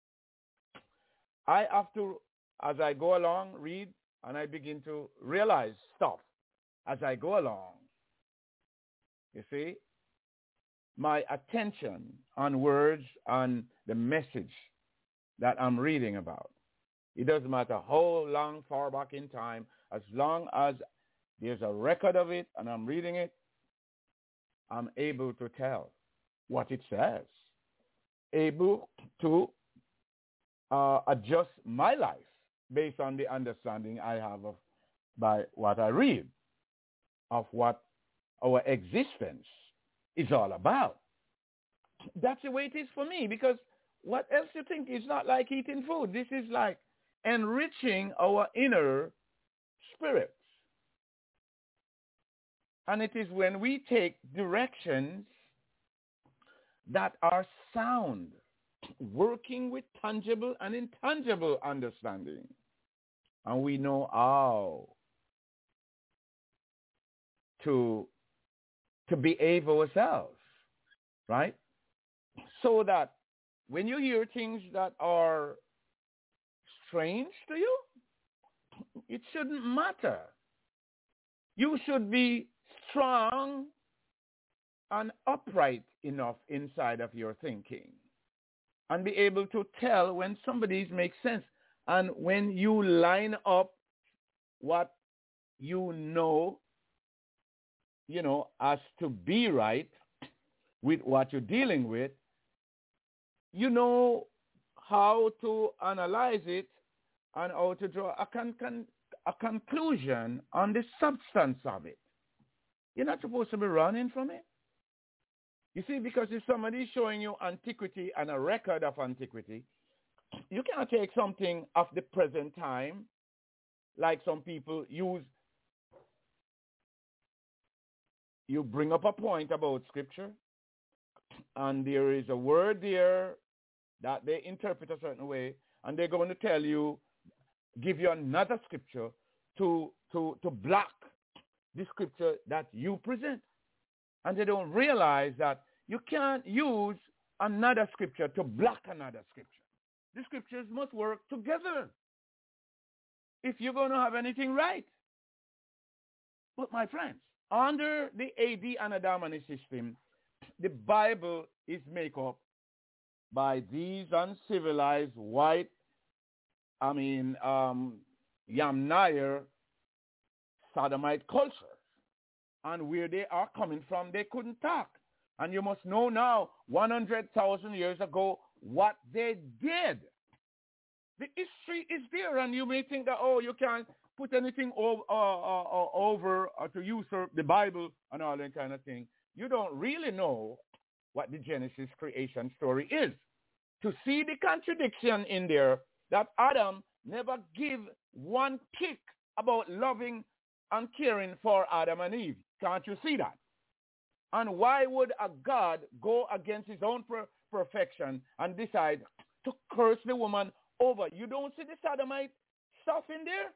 Speaker 2: I have to, as I go along, read, and I begin to realize stuff as I go along. You see? My attention on words and the message that I'm reading about. It doesn't matter how long, far back in time, as long as there's a record of it and I'm reading it, I'm able to tell what it says. Able to uh, adjust my life based on the understanding I have of by what I read of what our existence is all about. That's the way it is for me, because what else you think is not like eating food? This is like enriching our inner spirits. And it is when we take directions that are sound, working with tangible and intangible understanding. And we know how to, to behave ourselves, right? So that when you hear things that are strange to you, it shouldn't matter. You should be strong and upright enough inside of your thinking and be able to tell when somebody's makes sense. And when you line up what you know, you know, as to be right with what you're dealing with, you know how to analyze it and how to draw a, con- con- a conclusion on the substance of it. You're not supposed to be running from it. You see, because if somebody's showing you antiquity and a record of antiquity, you cannot take something of the present time, like some people use. You bring up a point about Scripture, and there is a word there that they interpret a certain way, and they're going to tell you, give you another Scripture to, to, to block the Scripture that you present. And they don't realize that you can't use another Scripture to block another Scripture. The Scriptures must work together if you're going to have anything right. But my friends, under the A D Anno Domini system, the Bible is made up by these uncivilized white, I mean, um, Yamnair sodomite culture. And where they are coming from, they couldn't talk. And you must know now, one hundred thousand years ago, what they did. The history is there, and you may think that, oh, you can't put anything over, uh, uh, uh, over uh, to usurp the Bible and all that kind of thing. You don't really know what the Genesis creation story is. To see the contradiction in there, that Adam never give one kick about loving and caring for Adam and Eve. Can't you see that? And why would a God go against his own per- perfection and decide to curse the woman over? You don't see the sodomite stuff in there?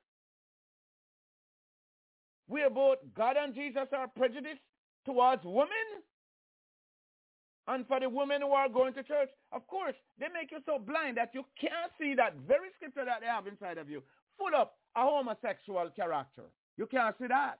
Speaker 2: Where both God and Jesus are prejudiced towards women? And for the women who are going to church, of course, they make you so blind that you can't see that very scripture that they have inside of you, full of a homosexual character. You can't see that.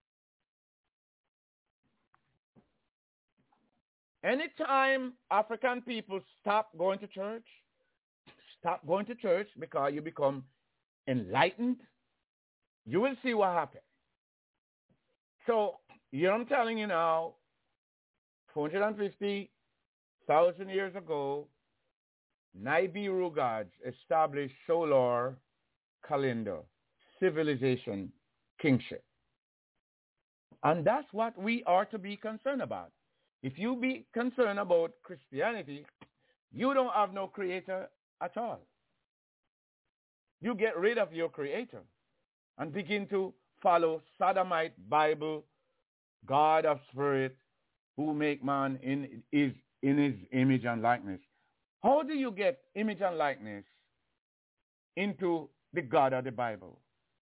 Speaker 2: Anytime African people stop going to church, stop going to church because you become enlightened, you will see what happens. So, you know what I'm telling you now, four hundred fifty thousand years ago, Nibiru gods established solar calendar, civilization, kingship. And that's what we are to be concerned about. If you be concerned about Christianity, you don't have no creator at all. You get rid of your creator and begin to follow sodomite Bible, God of spirit, who make man in his, in his image and likeness. How do you get image and likeness into the God of the Bible?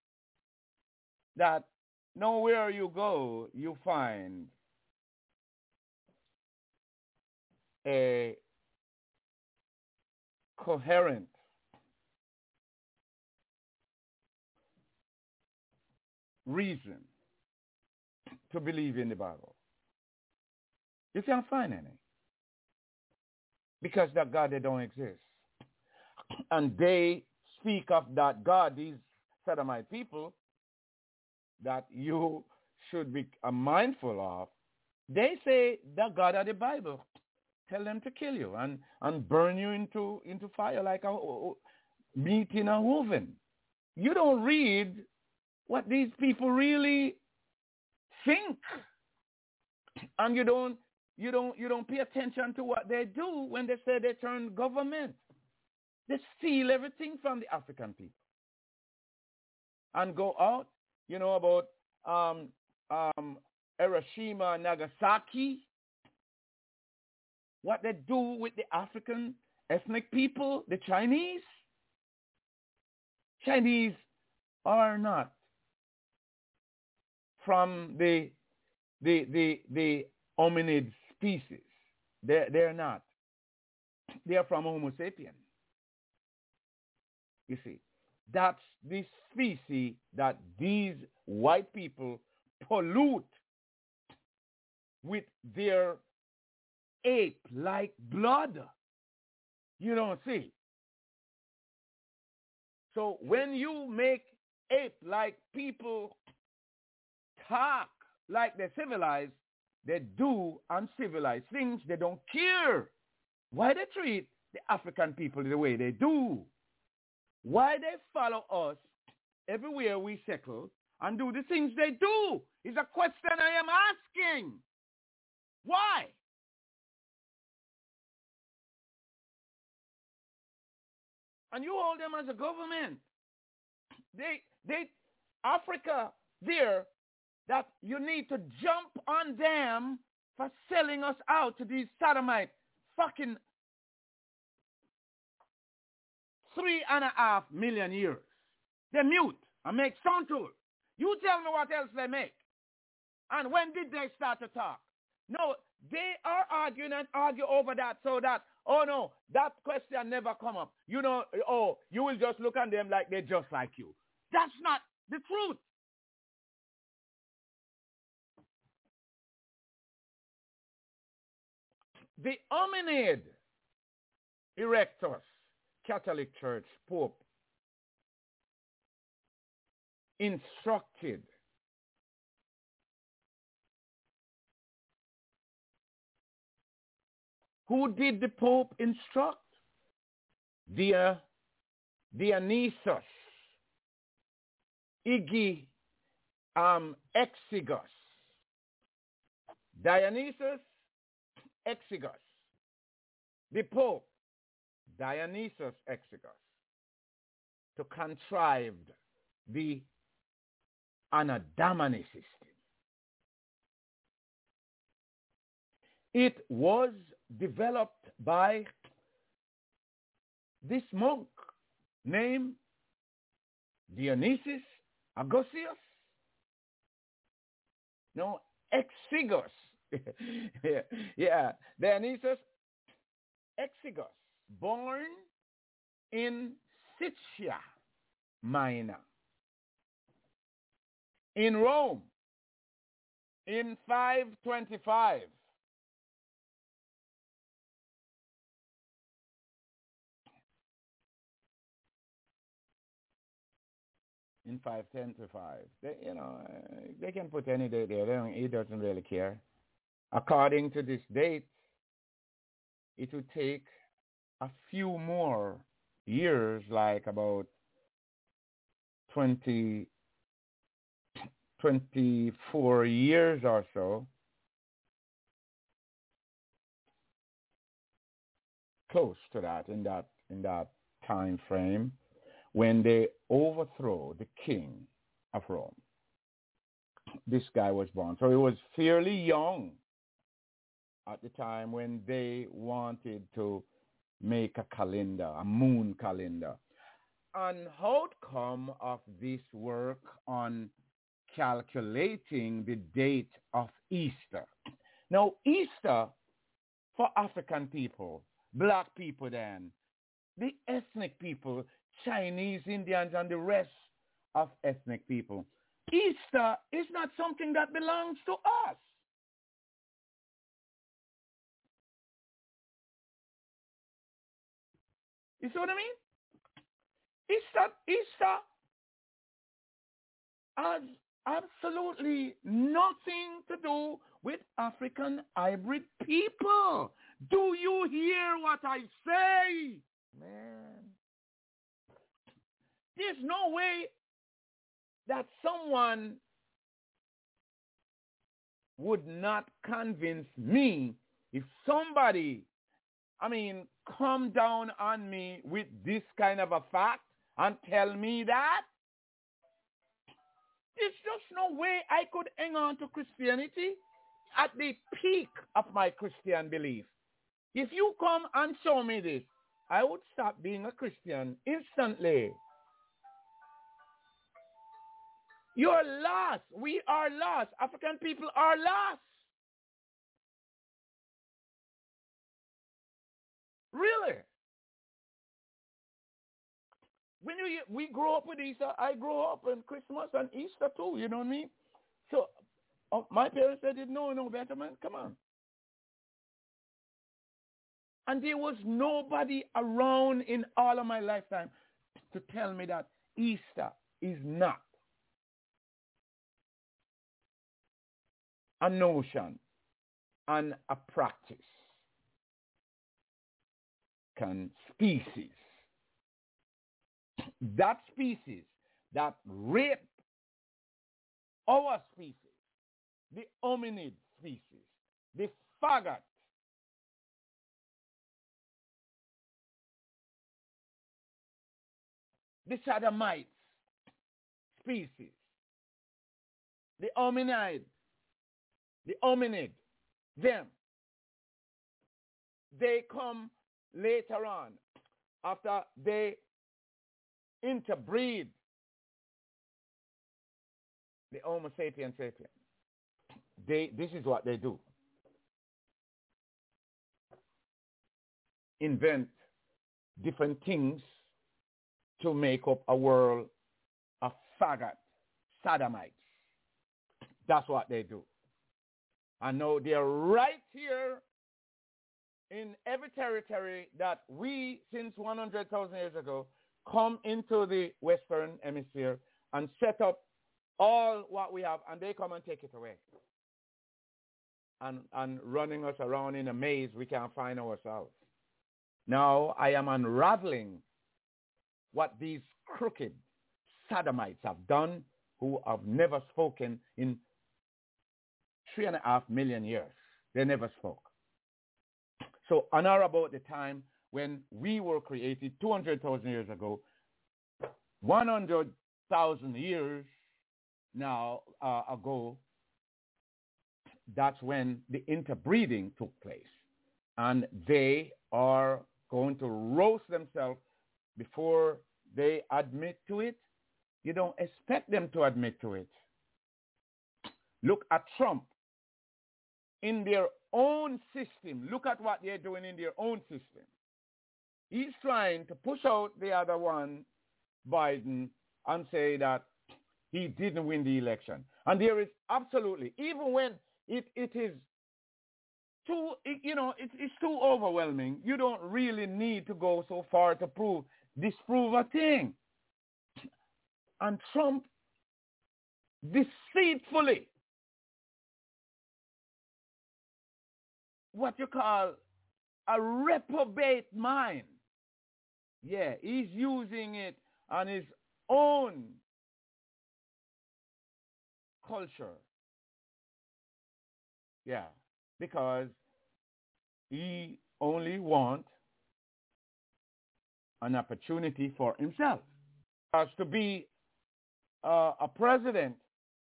Speaker 2: That nowhere you go, you find a coherent reason to believe in the Bible. You can't find any. Because that God, they don't exist. And they speak of that God, these Sodomite people, that you should be mindful of. They say the God of the Bible. Tell them to kill you and, and burn you into, into fire like a meat in a oven. You don't read what these people really think. And you don't you don't you don't pay attention to what they do when they say they turn government. They steal everything from the African people. And go out, you know, about um um Hiroshima, Nagasaki. What they do with the African ethnic people, the Chinese. Chinese are not from the the the the hominid species. They're, they're not. They are from Homo sapien. You see, that's the species that these white people pollute with their ape-like blood. You don't see. So when you make ape-like people talk like they're civilized, they do uncivilized things. They don't care why they treat the African people the way they do. Why they follow us everywhere we settle and do the things they do is a question I am asking. Why? And you hold them as a government. They, they, Africa there, that you need to jump on them for selling us out to these sodomite fucking three and a half million years. They mute and make sound tools. You tell me what else they make. And when did they start to talk? No, they are arguing and argue over that so that, oh no, that question never come up. You know, oh, you will just look at them like they're just like you. That's not the truth. The hominid erectus, Catholic Church, Pope, instructed Who did the Pope instruct? Dia, Dionysius, Igi, um, Exigus. Dionysius Exigus. The Pope, Dionysius Exigus, to contrive the Anadamani system. It was developed by this monk named Dionysius Augustus. No, Exigus. yeah, yeah, Dionysius Exigus, born in Siccia Minor, in Rome, in five twenty-five. In five ten to five. They, you know, uh, they can put any date there. They don't, he doesn't really care. According to this date, it would take a few more years, like about twenty, twenty-four years or so, close to that, in that, in that time frame, when they overthrow the king of Rome. This guy was born. So he was fairly young at the time when they wanted to make a calendar, a moon calendar. An outcome of this work on calculating the date of Easter. Now, Easter, for African people, black people then, the ethnic people, Chinese, Indians, and the rest of ethnic people, Easter is not something that belongs to us. You see what I mean? Easter, Easter has absolutely nothing to do with African hybrid people. Do you hear what I say? Man. There's no way that someone would not convince me if somebody, I mean, come down on me with this kind of a fact and tell me that. There's just no way I could hang on to Christianity at the peak of my Christian belief. If you come and show me this, I would stop being a Christian instantly. You're lost. We are lost. African people are lost. Really? When you, we grow up with Easter, I grew up on Christmas and Easter too, you know what I mean? So uh, my parents said, no, no better, man. Come on. And there was nobody around in all of my lifetime to tell me that Easter is not a notion and a practice can species. That species that rape our species, the hominid species, the faggot, the sodomites species, the hominid, the hominid, them, they come later on after they interbreed the Homo sapiens sapiens. They, this is what they do. Invent different things to make up a world of faggot, sodomites. That's what they do. And now they're right here in every territory that we, since one hundred thousand years ago, come into the Western Hemisphere and set up all what we have, and they come and take it away. And, and running us around in a maze we can't find ourselves. Now I am unraveling what these crooked sodomites have done, who have never spoken in three and a half million years. They never spoke. So on or about the time when we were created two hundred thousand years ago, one hundred thousand years now uh, ago, that's when the interbreeding took place. And they are going to roast themselves before they admit to it. You don't expect them to admit to it. Look at Trump. In their own system, look at what they're doing in their own system. He's trying to push out the other one, Biden, and say that he didn't win the election. And there is absolutely, even when it, it is too, it, you know, it, it's too overwhelming, you don't really need to go so far to prove, disprove a thing. And Trump deceitfully, what you call a reprobate mind. Yeah, he's using it on his own culture. Yeah, because he only wants an opportunity for himself. As to be uh, a president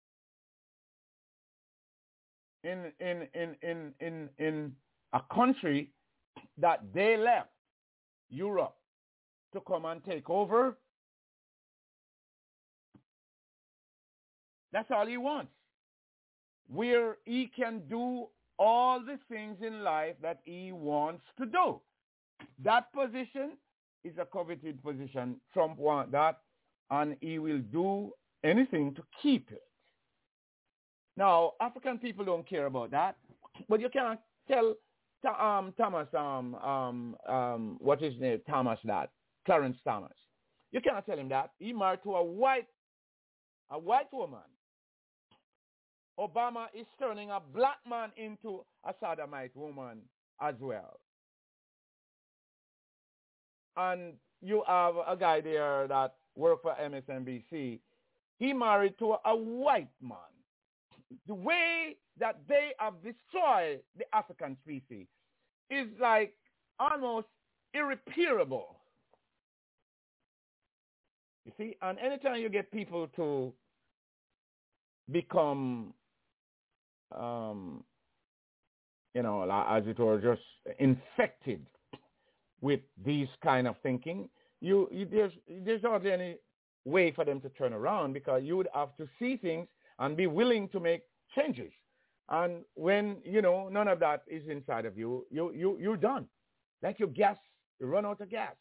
Speaker 2: in in in in in in a country that they left, Europe, to come and take over. That's all he wants. Where he can do all the things in life that he wants to do. That position is a coveted position. Trump wants that, and he will do anything to keep it. Now, African people don't care about that, but you can't tell um, Thomas, um, um, um, what is his name, Thomas that, Clarence Thomas. You cannot tell him that. He married to a white, a white woman. Obama is turning a black man into a sodomite woman as well. And you have a guy there that worked for M S N B C. He married to a, a white man. The way that they have destroyed the African species is like almost irreparable. You see, and anytime you get people to become, um, you know, as it were, just infected with these kind of thinking, you, you there's there's hardly any way for them to turn around, because you would have to see things and be willing to make changes. And when, you know, none of that is inside of you, you, you, you're done. Like your gas, you run out of gas.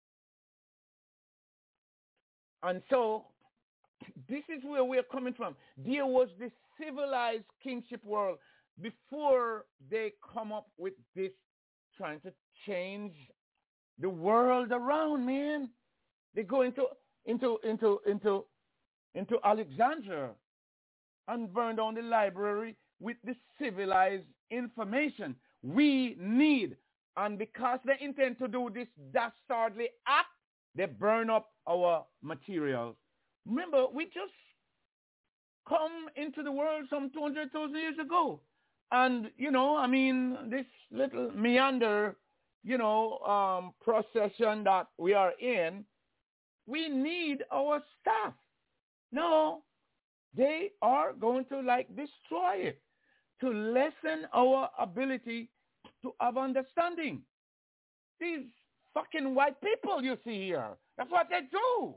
Speaker 2: And so this is where we're coming from. There was this civilized kingship world before they come up with this trying to change the world around, man. They go into, into, into, into, into Alexandria and burn down the library with the civilized information we need. And because they intend to do this dastardly act, they burn up our materials. Remember, we just come into the world some two hundred thousand years ago. And, you know, I mean, this little meander, you know, um, procession that we are in, we need our stuff. No, they are going to, like, destroy it to lessen our ability to have understanding. These fucking white people you see here, that's what they do.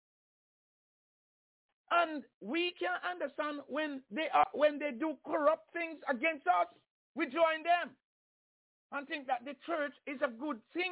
Speaker 2: And we can understand when they are when they do corrupt things against us, we join them and think that the church is a good thing.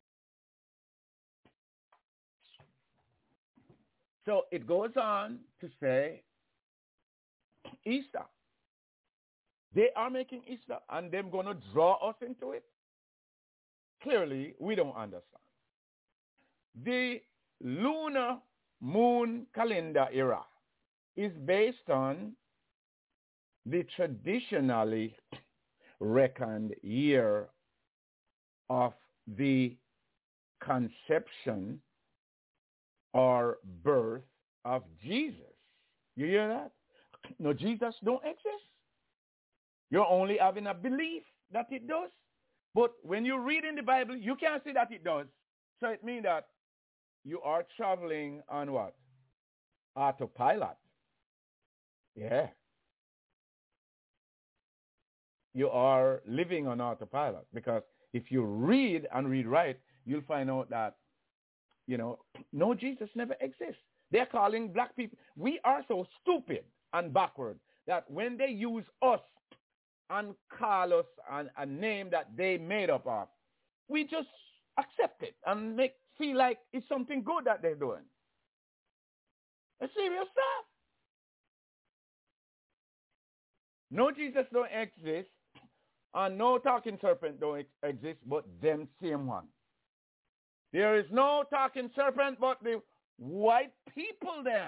Speaker 2: So it goes on to say Easter. They are making Easter and they're going to draw us into it. clearly we don't understand. The lunar moon calendar era is based on the traditionally reckoned year of the conception or birth of Jesus. You hear that? No, Jesus don't exist. You're only having a belief that it does. But when you read in the Bible, you can't see that it does. So it means that you are traveling on what? Autopilot. Yeah. You are living on autopilot, because if you read and read right, you'll find out that, you know, no, Jesus never exists. They're calling black people. We are so stupid and backward that when they use us and call us an, a name that they made up of, we just accept it and make feel like it's something good that they're doing. It's serious stuff. No, Jesus don't exist, and no talking serpent don't ex- exist, but them same one. There is no talking serpent but the white people them.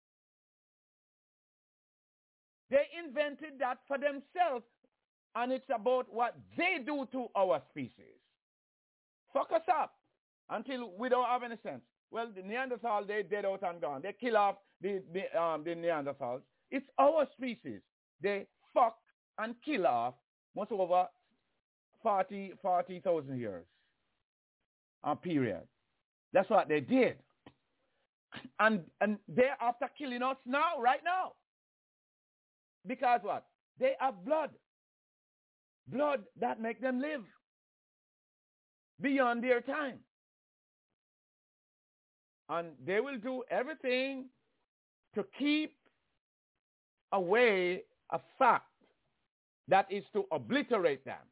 Speaker 2: They invented that for themselves, and it's about what they do to our species. Fuck us up until we don't have any sense. Well, the Neanderthal, they dead out and gone. They kill off the, the, um, the Neanderthals. It's our species. They fuck and kill off most over forty thousand years. A period. That's what they did. And, and they're after killing us now, right now. Because what? They have blood. Blood that make them live beyond their time. And they will do everything to keep away a fact that is to obliterate them.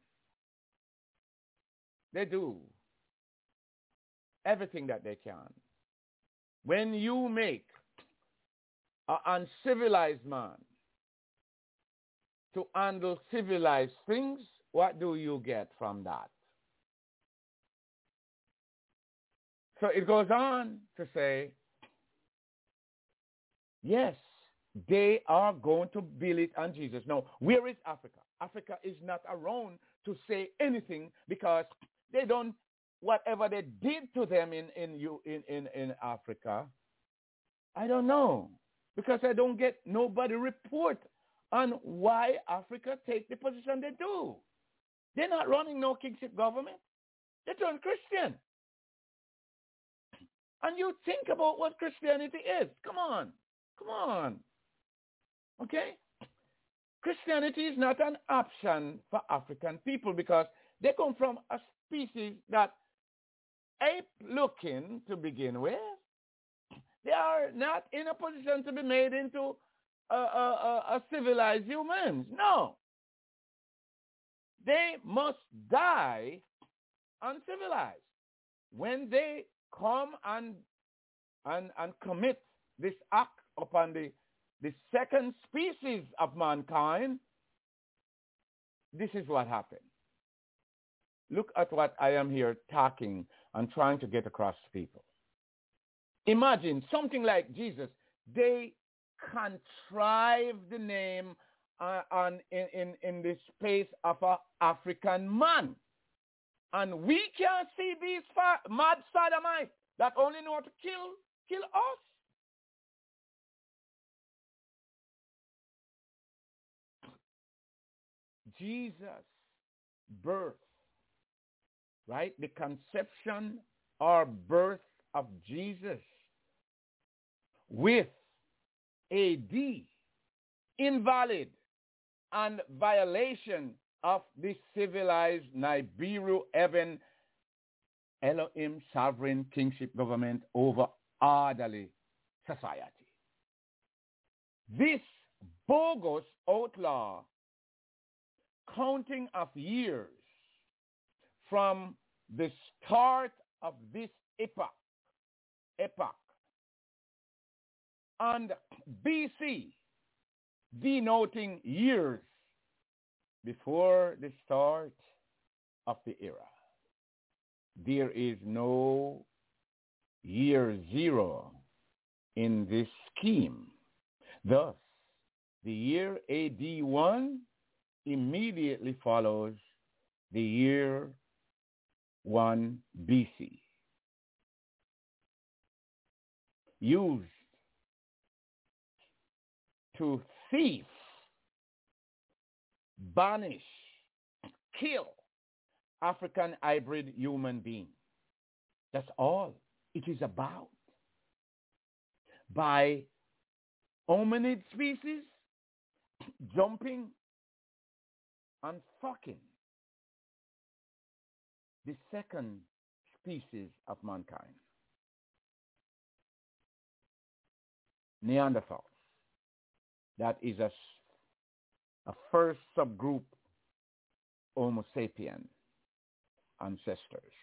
Speaker 2: They do everything that they can. When you make an uncivilized man to handle civilized things, what do you get from that? So it goes on to say, yes, they are going to build it on Jesus. Now, where is Africa? Africa is not around to say anything, because they don't, whatever they did to them in, in, in, in, in Africa, I don't know, because I don't get nobody report on why Africa take the position they do. They're not running no kingship government. They turn Christian. And you think about what Christianity is. Come on. Come on. Okay? Christianity is not an option for African people, because they come from a species that ape looking to begin with. They are not in a position to be made into a, a, a, a civilized humans. No. They must die uncivilized. When they come and and and commit this act upon the the second species of mankind, this is what happened. Look at what I am here talking and trying to get across to people. Imagine something like Jesus. They contrive the name uh, on in, in, in the space of an African man. And we can see these fa- mad sodomites that only know how to kill, kill us. Jesus' birth, right? The conception or birth of Jesus with A D, invalid and violation of the civilized Nibiru heaven Elohim sovereign kingship government over orderly society. This bogus outlaw counting of years from the start of this epoch, epoch, and B C, denoting years before the start of the era. there is no year zero in this scheme. Thus, the year A D one immediately follows the year one B C. Used to thief, banish, kill African hybrid human beings. That's all it is about. By hominid species jumping and fucking the second species of mankind, Neanderthals. That is a, a first subgroup Homo sapien ancestors.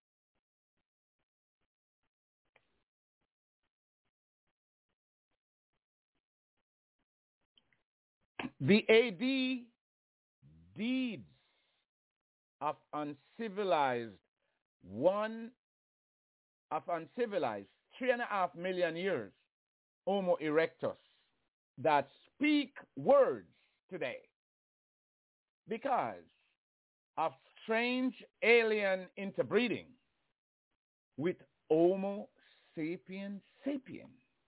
Speaker 2: The A D deeds of uncivilized one of uncivilized three and a half million years Homo erectus that speak words today because of strange alien interbreeding with Homo sapien sapien.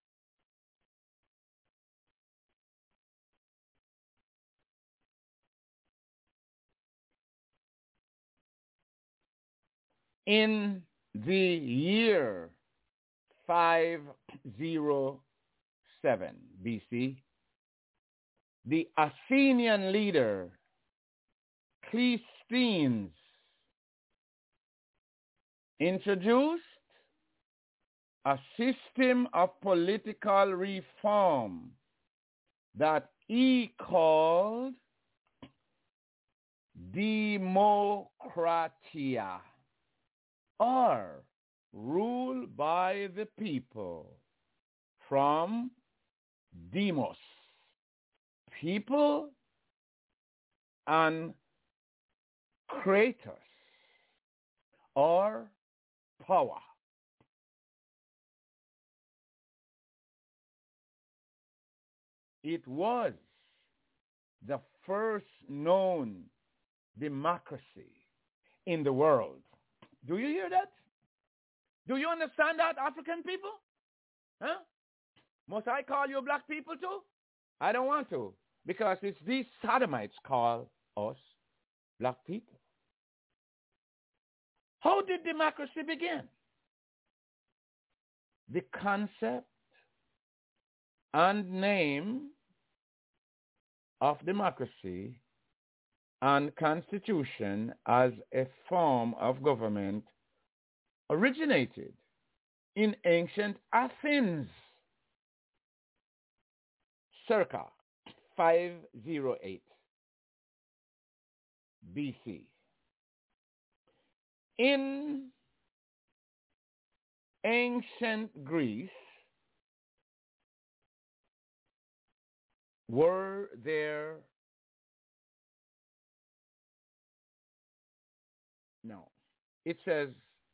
Speaker 2: In the year five oh seven B C, the Athenian leader Cleisthenes introduced a system of political reform that he called democratia, or rule by the people, from demos, people, and kratos, or power. It was the first known democracy in the world. Do you hear that? Do you understand that, African people? Huh? Must I call you black people too? I don't want to, because it's these sodomites call us black people. How did democracy begin? The concept and name of democracy and constitution as a form of government originated in ancient Athens, circa five oh eight B C. In ancient Greece, were there no it says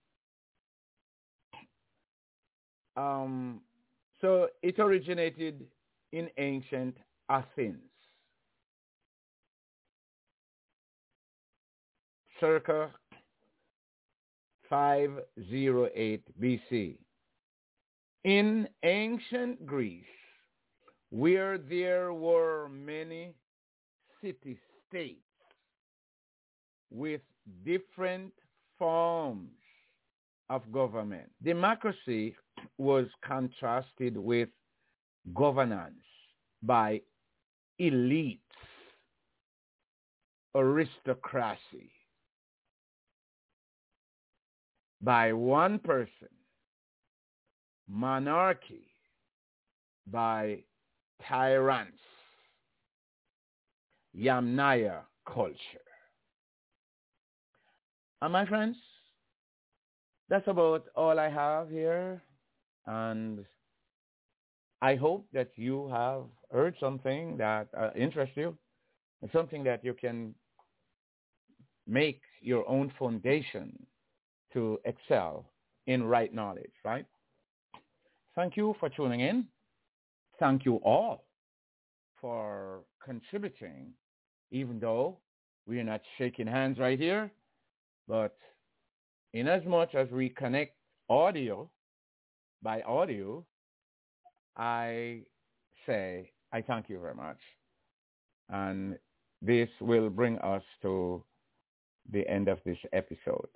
Speaker 2: um so it originated in ancient Athens, circa five oh eight B C. In ancient Greece, where there were many city-states with different forms of government, democracy was contrasted with governance by elites, aristocracy, by one person, monarchy by tyrants, Yamnaya culture. And my friends, that's about all I have here, and I hope that you have heard something that uh, interests you, and something that you can make your own foundation to excel in right knowledge, right? Thank you for tuning in. Thank you all for contributing, even though we are not shaking hands right here. But in as much as we connect audio by audio, I say I thank you very much. And this will bring us to the end of this episode.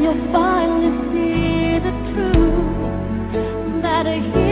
Speaker 4: you'll finally see the truth that a